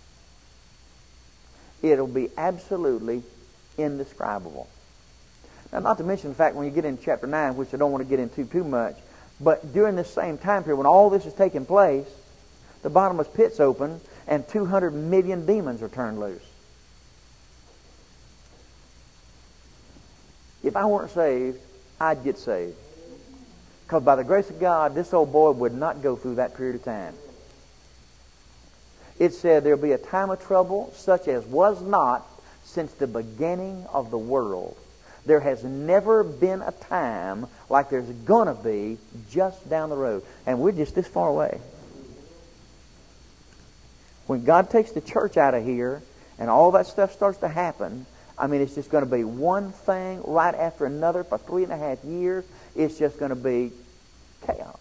it'll be absolutely indescribable. Now, not to mention the fact when you get into chapter 9, which I don't want to get into too much, but during this same time period, when all this is taking place, the bottomless pit's open and 200 million demons are turned loose. If I weren't saved, I'd get saved. Because by the grace of God, this old boy would not go through that period of time. It said there'll be a time of trouble such as was not since the beginning of the world. There has never been a time like there's going to be just down the road. And we're just this far away. When God takes the church out of here and all that stuff starts to happen, I mean, it's just going to be one thing right after another for 3.5 years. It's just going to be chaos.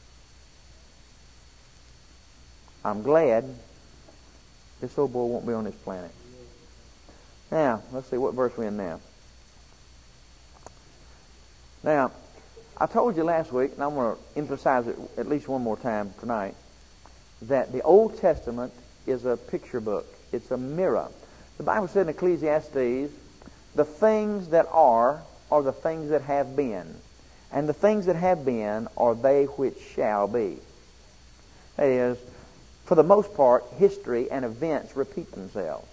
I'm glad this old boy won't be on this planet. Now, let's see what verse we're in now. Now, I told you last week, and I'm going to emphasize it at least one more time tonight, that the Old Testament is a picture book. It's a mirror. The Bible said in Ecclesiastes, the things that are the things that have been. And the things that have been are they which shall be. That is, for the most part, history and events repeat themselves.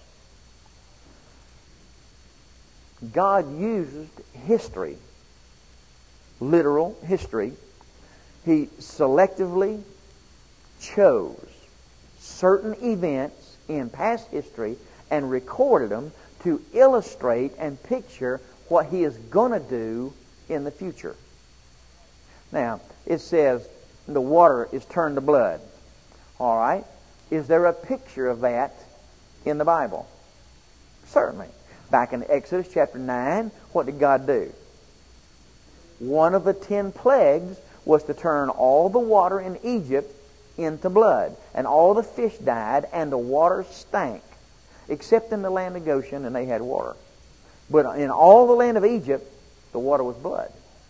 God used history, literal history. He selectively chose certain events in past history and recorded them to illustrate and picture what He is going to do in the future. Now, it says the water is turned to blood. All right? Is there a picture of that in the Bible? Certainly. Back in Exodus chapter 9, what did God do? One of the 10 plagues was to turn all the water in Egypt into blood. And all the fish died, and the water stank. Except in the land of Goshen, and they had water. But in all the land of Egypt, the water was blood.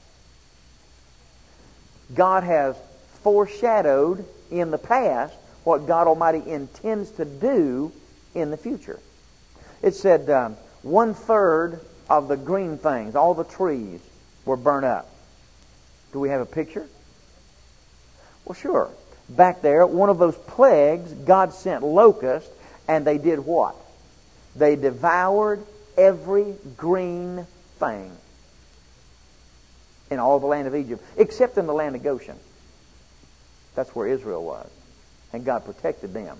God has foreshadowed in the past what God Almighty intends to do in the future. It said 1/3 of the green things, all the trees, were burnt up. Do we have a picture? Well, sure. Back there, one of those plagues, God sent locusts, and they did what? They devoured every green thing in all the land of Egypt, except in the land of Goshen. That's where Israel was. And God protected them.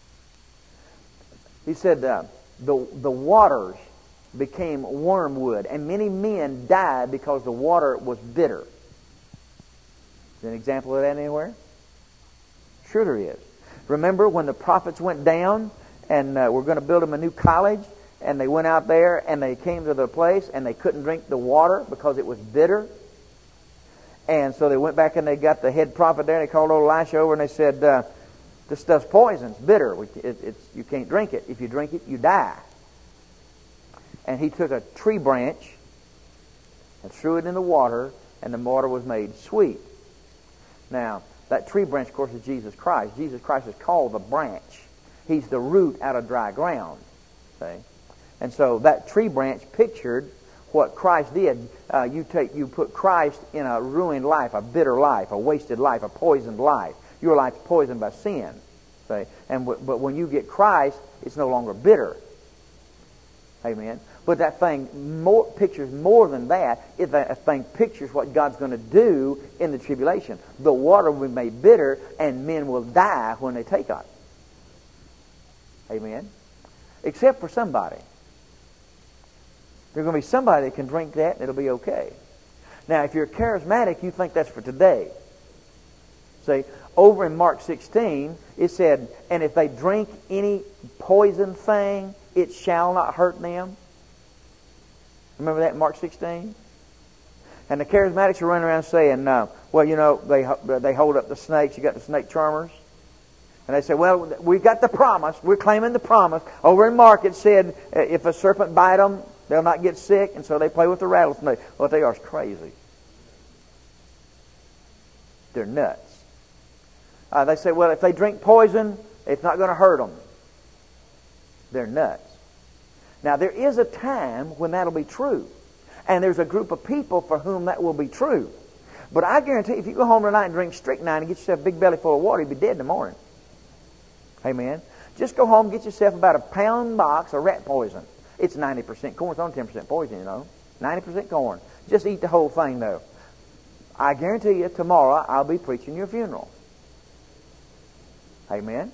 He said the waters became wormwood, and many men died because the water was bitter. Is there an example of that anywhere? Sure there is. Remember when the prophets went down and were going to build them a new college, and they went out there and they came to the place and they couldn't drink the water because it was bitter? And so they went back and they got the head prophet there and they called old Elisha over and they said, this stuff's poison, it's bitter, you can't drink it. If you drink it, you die. And he took a tree branch and threw it in the water, and the water was made sweet. Now, that tree branch, of course, is Jesus Christ. Jesus Christ is called the branch. He's the root out of dry ground. See? And so that tree branch pictured what Christ did. You put Christ in a ruined life, a bitter life, a wasted life, a poisoned life. Your life's poisoned by sin. See? But when you get Christ, it's no longer bitter. Amen. But that thing pictures more than that. That thing pictures what God's going to do in the tribulation. The water will be made bitter, and men will die when they take it. Amen. Except for somebody. There's going to be somebody that can drink that, and it'll be okay. Now, if you're charismatic, you think that's for today. See, over in Mark 16, it said, and if they drink any poison thing, it shall not hurt them. Remember that in Mark 16? And the charismatics are running around saying, well, you know, they hold up the snakes. You got the snake charmers. And they say, well, we've got the promise. We're claiming the promise. Over in Mark it said, if a serpent bite them, they'll not get sick. And so they play with the rattlesnake. What they are is crazy. They're nuts. They say, well, if they drink poison, it's not going to hurt them. They're nuts. Now, there is a time when that'll be true. And there's a group of people for whom that will be true. But I guarantee if you go home tonight and drink strychnine and get yourself a big belly full of water, you'll be dead in the morning. Amen. Just go home and get yourself about a pound box of rat poison. It's 90% corn. It's only 10% poison, you know. 90% corn. Just eat the whole thing, though. I guarantee you, tomorrow I'll be preaching your funeral. Amen.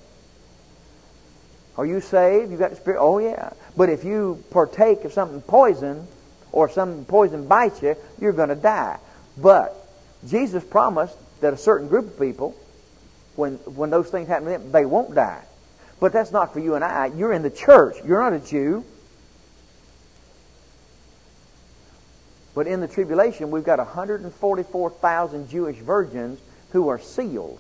Are you saved? You got the Spirit? Oh, yeah. But if you partake of something poison, or some poison bites you, you're going to die. But Jesus promised that a certain group of people, when those things happen to them, they won't die. But that's not for you and I. You're in the church. You're not a Jew. But in the tribulation, we've got 144,000 Jewish virgins who are sealed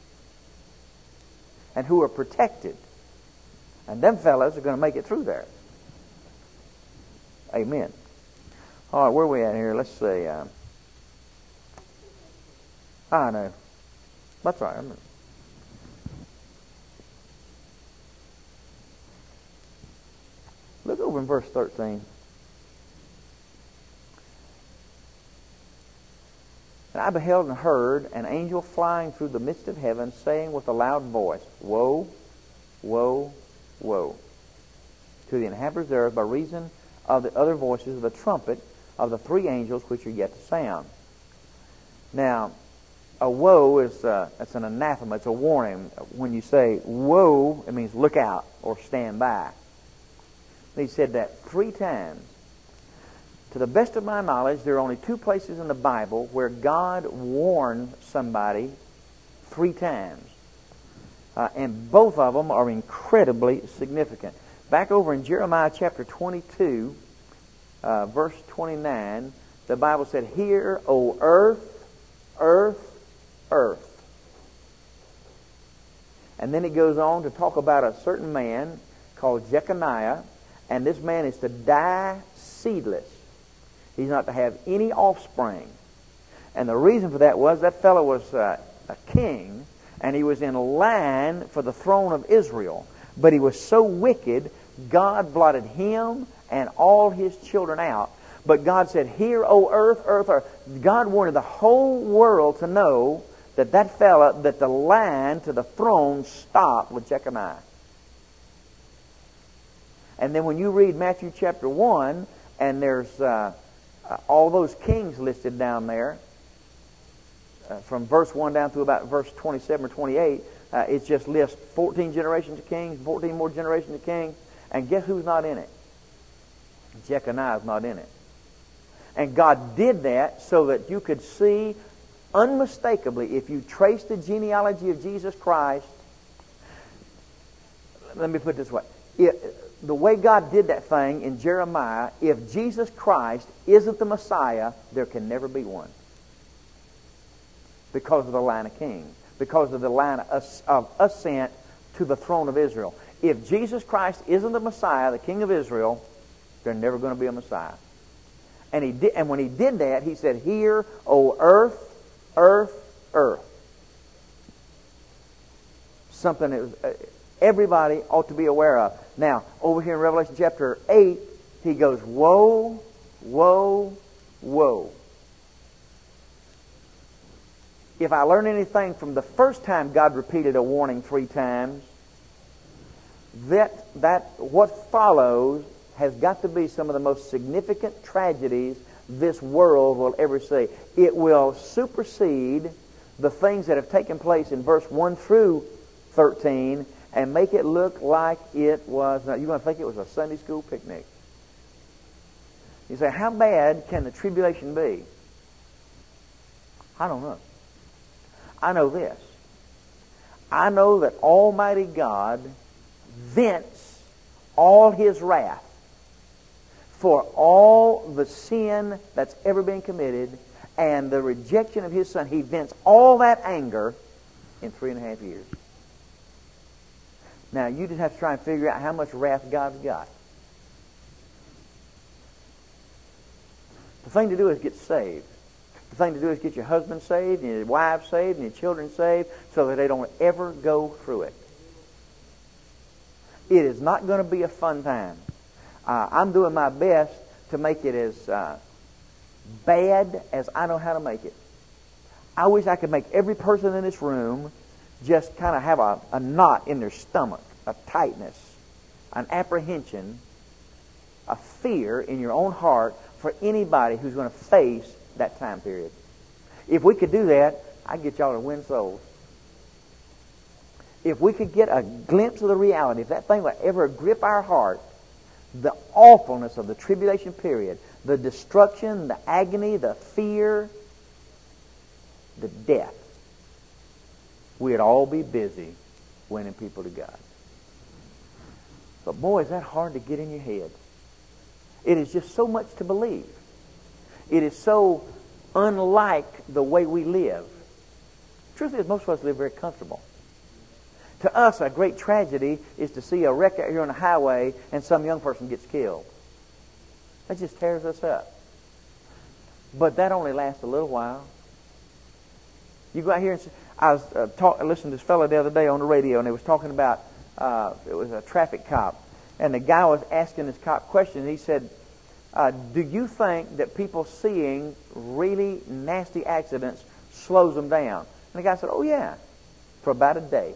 and who are protected. And them fellows are going to make it through there. Amen. All right, where are we at here? Let's see. I know. That's all right. Look over in verse 13. And I beheld and heard an angel flying through the midst of heaven, saying with a loud voice, Woe, woe, woe, to the inhabitants thereof by reason of the other voices of the trumpet of the three angels which are yet to sound. Now, a woe is it's an anathema, it's a warning. When you say woe, it means look out or stand by. He said that 3 times. To the best of my knowledge, there are only 2 places in the Bible where God warned somebody 3 times. And both of them are incredibly significant. Back over in Jeremiah chapter 22, verse 29, the Bible said, Hear, O earth, earth, earth. And then it goes on to talk about a certain man called Jeconiah, and this man is to die seedless. He's not to have any offspring. And the reason for that was that fellow was a king, and he was in line for the throne of Israel. But he was so wicked, God blotted him and all his children out. But God said, Hear, O earth, earth, earth. God wanted the whole world to know that that fella, that the line to the throne stopped with Jeconiah. And then when you read Matthew chapter 1, and there's all those kings listed down there, from verse 1 down through about verse 27 or 28, it just lists 14 generations of kings, 14 more generations of kings, and guess who's not in it? Jeconiah's not in it. And God did that so that you could see unmistakably, if you trace the genealogy of Jesus Christ, let me put it this way. The way God did that thing in Jeremiah, if Jesus Christ isn't the Messiah, there can never be one. Because of the line of kings. Because of the line of ascent to the throne of Israel. If Jesus Christ isn't the Messiah, the King of Israel, there's never going to be a Messiah. And he did, and when he did that, he said, Hear, O earth, earth, earth. Something that everybody ought to be aware of. Now, over here in Revelation chapter 8, he goes, Woe, woe, woe. If I learn anything from the first time God repeated a warning 3 times, that what follows has got to be some of the most significant tragedies this world will ever see. It will supersede the things that have taken place in verse 1 through 13 and make it look like it was, now you're going to think it was a Sunday school picnic. You say, how bad can the tribulation be? I don't know. I know this. I know that Almighty God vents all His wrath for all the sin that's ever been committed and the rejection of His Son. He vents all that anger in 3.5 years. Now, you just have to try and figure out how much wrath God's got. The thing to do is get saved. The thing to do is get your husband saved, and your wife saved, and your children saved, so that they don't ever go through it. It is not going to be a fun time. I'm doing my best to make it as bad as I know how to make it. I wish I could make every person in this room just kind of have a knot in their stomach, a tightness, an apprehension, a fear in your own heart for anybody who's going to face that time period. If we could do that, I'd get y'all to win souls. If we could get a glimpse of the reality, if that thing would ever grip our heart, the awfulness of the tribulation period, the destruction, the agony, the fear, the death, we'd all be busy winning people to God. But boy, is that hard to get in your head. It is just so much to believe. It is so unlike the way we live. The truth is, most of us live very comfortable. To us, a great tragedy is to see a wreck out here on the highway and some young person gets killed. That just tears us up. But that only lasts a little while. You go out here and see, I was listening to this fellow the other day on the radio, and they was talking about it was a traffic cop, and the guy was asking this cop questions. He said, "Do you think that people seeing really nasty accidents slows them down?" And the guy said, "Oh yeah, for about a day."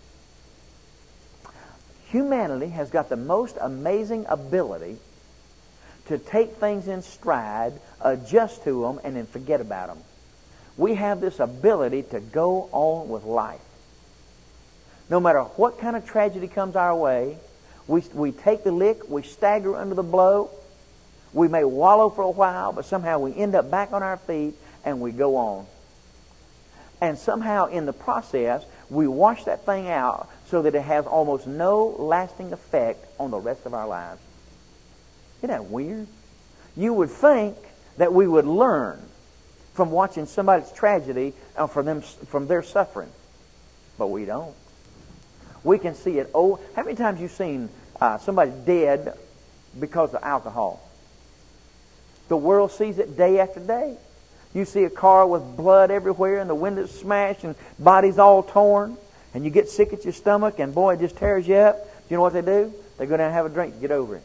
Humanity has got the most amazing ability to take things in stride, adjust to them, and then forget about them. We have this ability to go on with life. No matter what kind of tragedy comes our way, we take the lick, we stagger under the blow, we may wallow for a while, but somehow we end up back on our feet and we go on. And somehow in the process, we wash that thing out so that it has almost no lasting effect on the rest of our lives. Isn't that weird? You would think that we would learn from watching somebody's tragedy from their suffering. But we don't. We can see it. Oh, how many times you've seen somebody dead because of alcohol? The world sees it day after day. You see a car with blood everywhere and the windows smashed and bodies all torn, and you get sick at your stomach and boy, it just tears you up. Do you know what they do? They go down and have a drink to get over it.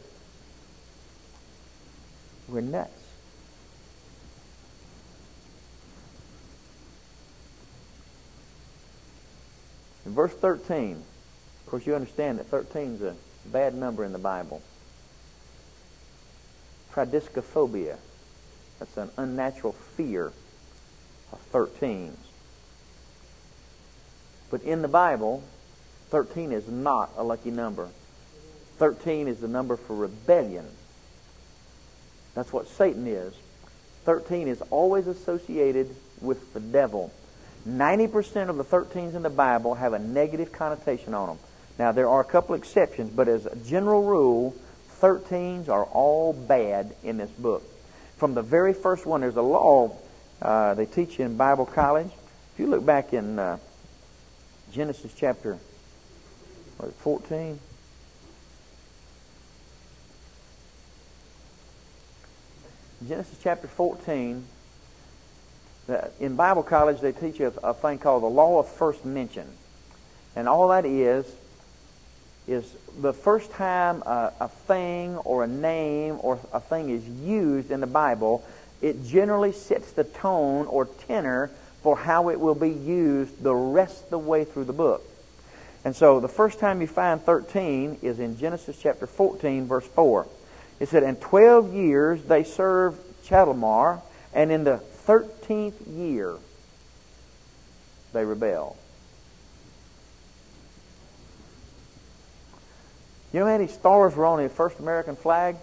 We're nuts. In verse 13, of course you understand that 13 is a bad number in the Bible. Triskaidekaphobia. That's an unnatural fear of 13s. But in the Bible, 13 is not a lucky number. 13 is the number for rebellion. That's what Satan is. 13 is always associated with the devil. 90% of the 13s in the Bible have a negative connotation on them. Now, there are a couple exceptions, but as a general rule, 13s are all bad in this book. From the very first one, there's a law they teach you in Bible college. If you look back in Genesis chapter 14. Genesis chapter 14, in Bible college they teach you a thing called the law of first mention. And all that is the first time a thing or a name or a thing is used in the Bible, it generally sets the tone or tenor for how it will be used the rest of the way through the book. And so the first time you find 13 is in Genesis chapter 14, verse 4. It said, "In 12 years they served Chedorlaomer, and in the 13th year they rebelled." You know how many stars were on the first American flag?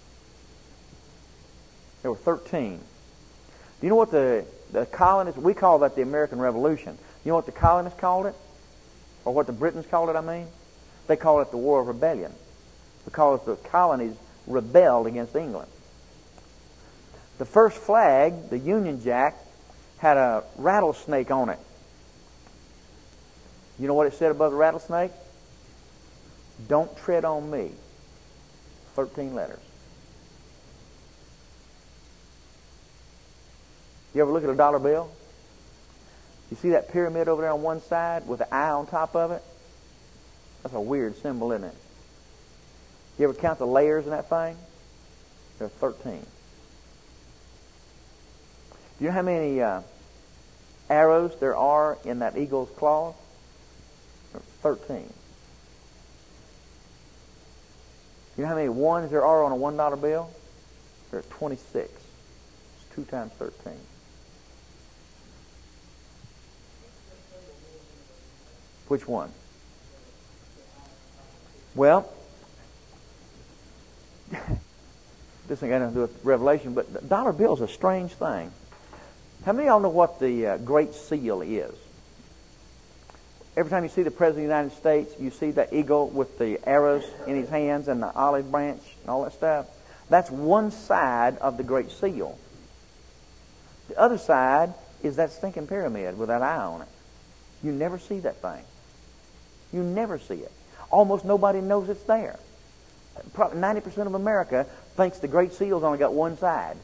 There were 13. Do you know what the colonists, we call that the American Revolution. You know what the colonists called it? Or what the Britons called it, I mean? They called it the War of Rebellion, because the colonies rebelled against England. The first flag, the Union Jack, had a rattlesnake on it. You know what it said above the rattlesnake? "Don't tread on me." 13 letters. You ever look at a dollar bill? You see that pyramid over there on one side with the eye on top of it? That's a weird symbol, isn't it? You ever count the layers in that thing? There are 13. Do you know how many arrows there are in that eagle's claws? There are 13. You know how many ones there are on a $1 bill? There are 26. It's 2 times 13. Which one? Well, this ain't got nothing to do with Revelation, but the dollar bill is a strange thing. How many of y'all know what the Great Seal is? Every time you see the President of the United States, you see the eagle with the arrows in his hands and the olive branch and all that stuff. That's one side of the Great Seal. The other side is that stinking pyramid with that eye on it. You never see that thing. You never see it. Almost nobody knows it's there. Probably 90% of America thinks the Great Seal's only got one side.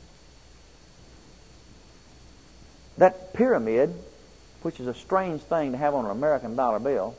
That pyramid, which is a strange thing to have on an American dollar bill.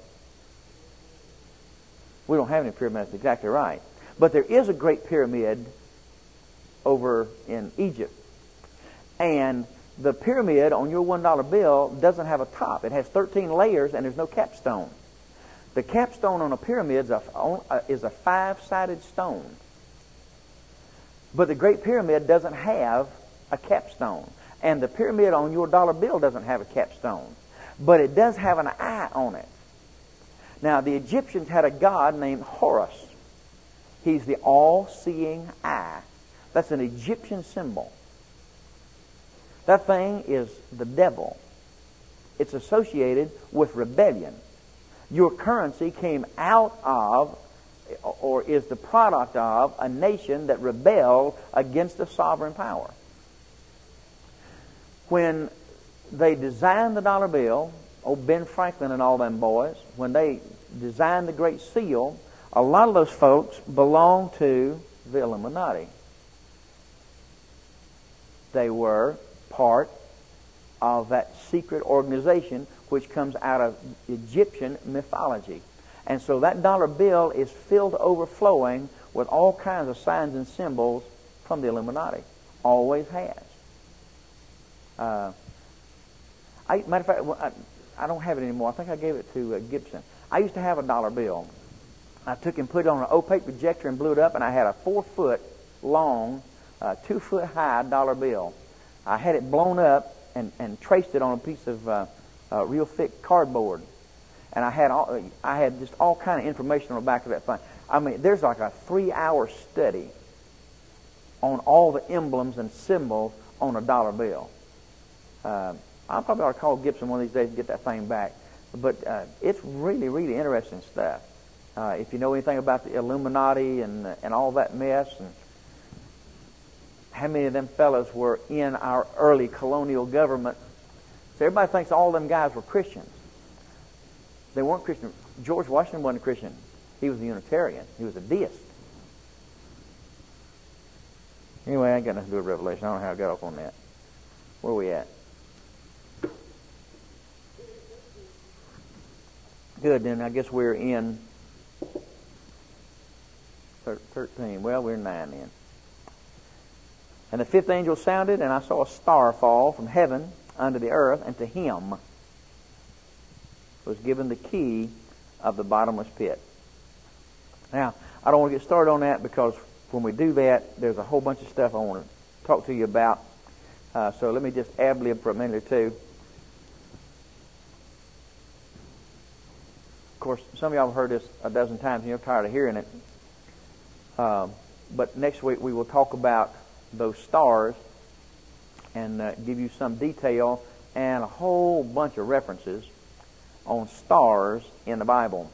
We don't have any pyramids, that's exactly right. But there is a great pyramid over in Egypt. And the pyramid on your $1 bill doesn't have a top. It has 13 layers and there's no capstone. The capstone on a pyramid is a 5-sided stone. But the Great Pyramid doesn't have a capstone. And the pyramid on your dollar bill doesn't have a capstone. But it does have an eye on it. Now, the Egyptians had a god named Horus. He's the all-seeing eye. That's an Egyptian symbol. That thing is the devil. It's associated with rebellion. Your currency came out of, or is the product of, a nation that rebelled against a sovereign power. When they designed the dollar bill, Ben Franklin and all them boys, when they designed the Great Seal, a lot of those folks belonged to the Illuminati. They were part of that secret organization which comes out of Egyptian mythology. And so that dollar bill is filled to overflowing with all kinds of signs and symbols from the Illuminati. Always has. Matter of fact, I don't have it anymore. I think I gave it to Gibson. I used to have a dollar bill. I took and put it on an opaque projector and blew it up, and I had a 4-foot long, 2-foot high dollar bill. I had it blown up and traced it on a piece of real thick cardboard. And I had just all kind of information on the back of that thing. I mean, there's like a 3-hour study on all the emblems and symbols on a dollar bill. I probably ought to call Gibson one of these days and get that thing back. But it's really, really interesting stuff. If you know anything about the Illuminati and all that mess, and how many of them fellows were in our early colonial government. So everybody thinks all them guys were Christians. They weren't Christian. George Washington wasn't a Christian. He was a Unitarian. He was a deist. Anyway, I ain't got nothing to do with Revelation. I don't know how I got off on that. Where are we at? Good, then I guess we're in 13. Well, we're in 9 then. And the 5th angel sounded, and I saw a star fall from heaven unto the earth, and to him was given the key of the bottomless pit. Now, I don't want to get started on that because when we do that, there's a whole bunch of stuff I want to talk to you about. So let me just ad-lib for a minute or two. Of course, some of y'all have heard this a dozen times and you're tired of hearing it. But next week we will talk about those stars and give you some detail and a whole bunch of references on stars in the Bible.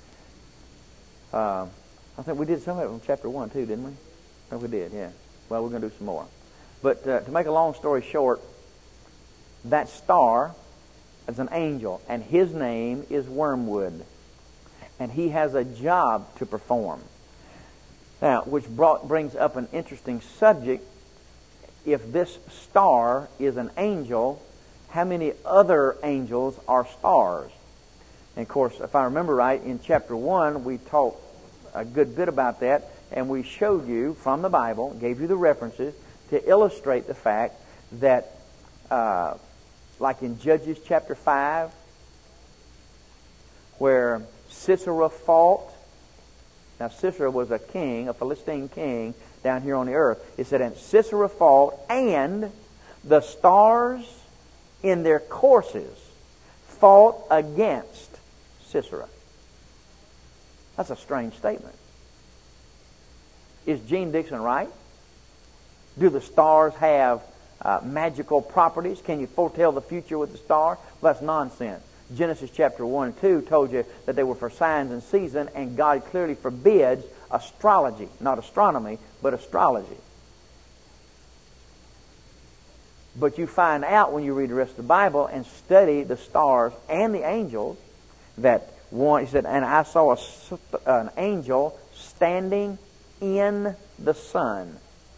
I think we did some of it in chapter 1 too, didn't we? I think we did, yeah. Well, we're going to do some more. But to make a long story short, that star is an angel, and his name is Wormwood. And he has a job to perform. Now, which brings up an interesting subject. If this star is an angel, how many other angels are stars? And of course, if I remember right, in chapter 1, we talked a good bit about that, and we showed you from the Bible, gave you the references, to illustrate the fact that, like in Judges chapter 5, where Sisera fought. Now, Sisera was a king, a Philistine king, down here on the earth. It said, and Sisera fought, and the stars in their courses fought against Sisera. That's a strange statement. Is Gene Dixon right? Do the stars have magical properties? Can you foretell the future with the star? Well, that's nonsense. Genesis chapter 1 and 2 told you that they were for signs and seasons, and God clearly forbids astrology. Not astronomy, but astrology. But you find out when you read the rest of the Bible and study the stars and the angels that one, he said, and I saw an angel standing in the sun.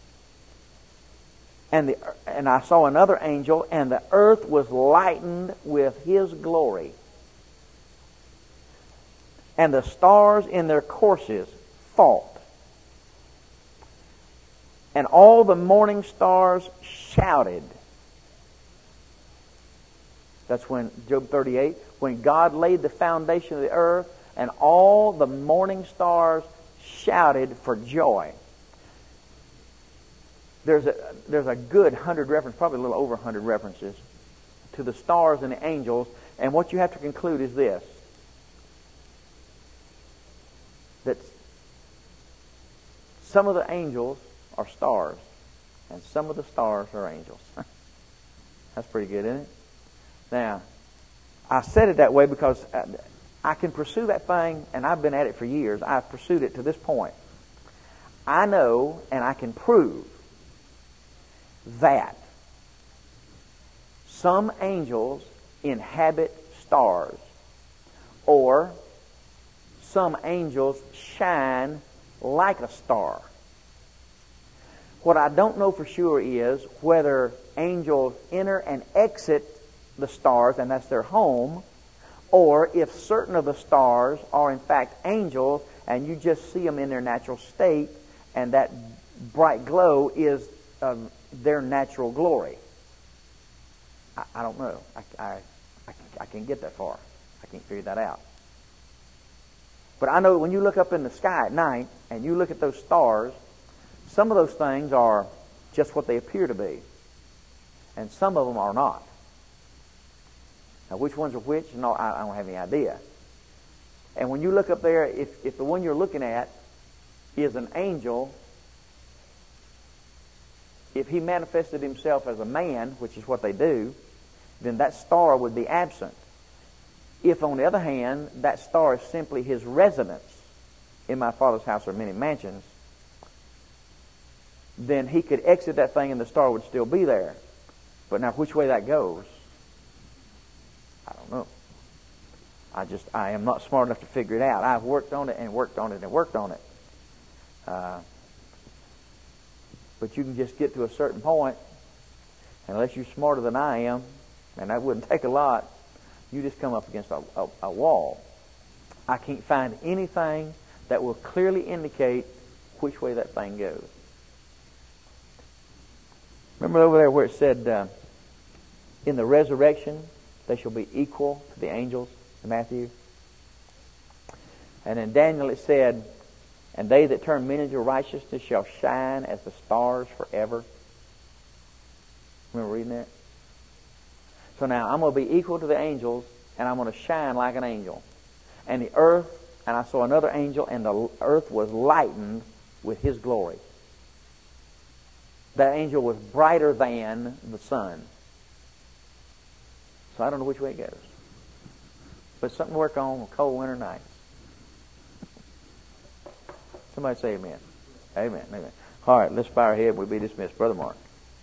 And I saw another angel, and the earth was lightened with his glory. And the stars in their courses fought. And all the morning stars shouted. That's when, Job 38, when God laid the foundation of the earth, and all the morning stars shouted for joy. There's a good 100 references, probably a little over 100 references to the stars and the angels, and what you have to conclude is this: that some of the angels are stars, and some of the stars are angels. That's pretty good, isn't it? Now, I said it that way because I can pursue that thing, and I've been at it for years. I've pursued it to this point. I know, and I can prove that some angels inhabit stars, or some angels shine like a star. What I don't know for sure is whether angels enter and exit the stars, and that's their home, or if certain of the stars are in fact angels, and you just see them in their natural state, and that bright glow is their natural glory. I don't know. I can't get that far. I can't figure that out. But I know when you look up in the sky at night and you look at those stars, some of those things are just what they appear to be, and some of them are not. Now, which ones are which? No, I don't have any idea. And when you look up there, if the one you're looking at is an angel, if he manifested himself as a man, which is what they do, then that star would be absent. If, on the other hand, that star is simply his residence, in my Father's house are many mansions, then he could exit that thing and the star would still be there. But now, which way that goes, I don't know. I am not smart enough to figure it out. I've worked on it and worked on it and worked on it. But you can just get to a certain point, unless you're smarter than I am, and that wouldn't take a lot, you just come up against a wall. I can't find anything that will clearly indicate which way that thing goes. Remember over there where it said, in the resurrection, they shall be equal to the angels, in Matthew? And in Daniel it said, and they that turn men into righteousness shall shine as the stars forever. Remember reading that? So now I'm going to be equal to the angels, and I'm going to shine like an angel. And the earth, and I saw another angel, and the earth was lightened with his glory. That angel was brighter than the sun. So I don't know which way it goes. But something to work on cold winter nights. Somebody say amen. Amen. Amen. All right, let's bow our head. We'll be dismissed. Brother Mark.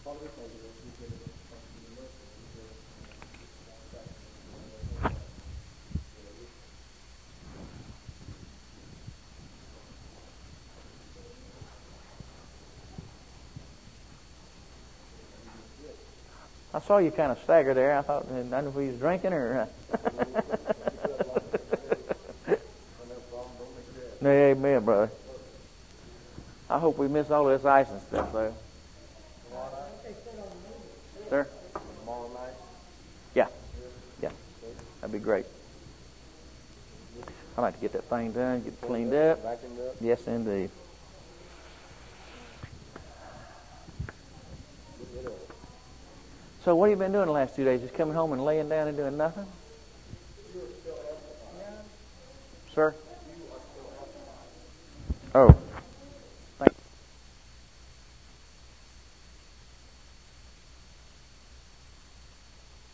I saw you kind of stagger there. I thought, I don't know if he was drinking or... Amen, brother. I hope we miss all this ice and stuff, though. Sir? Tomorrow night? Yeah. Yeah. That'd be great. I'd like to get that thing done, get it cleaned up. Yes, indeed. So what have you been doing the last 2 days? Just coming home and laying down and doing nothing? Sir? Oh.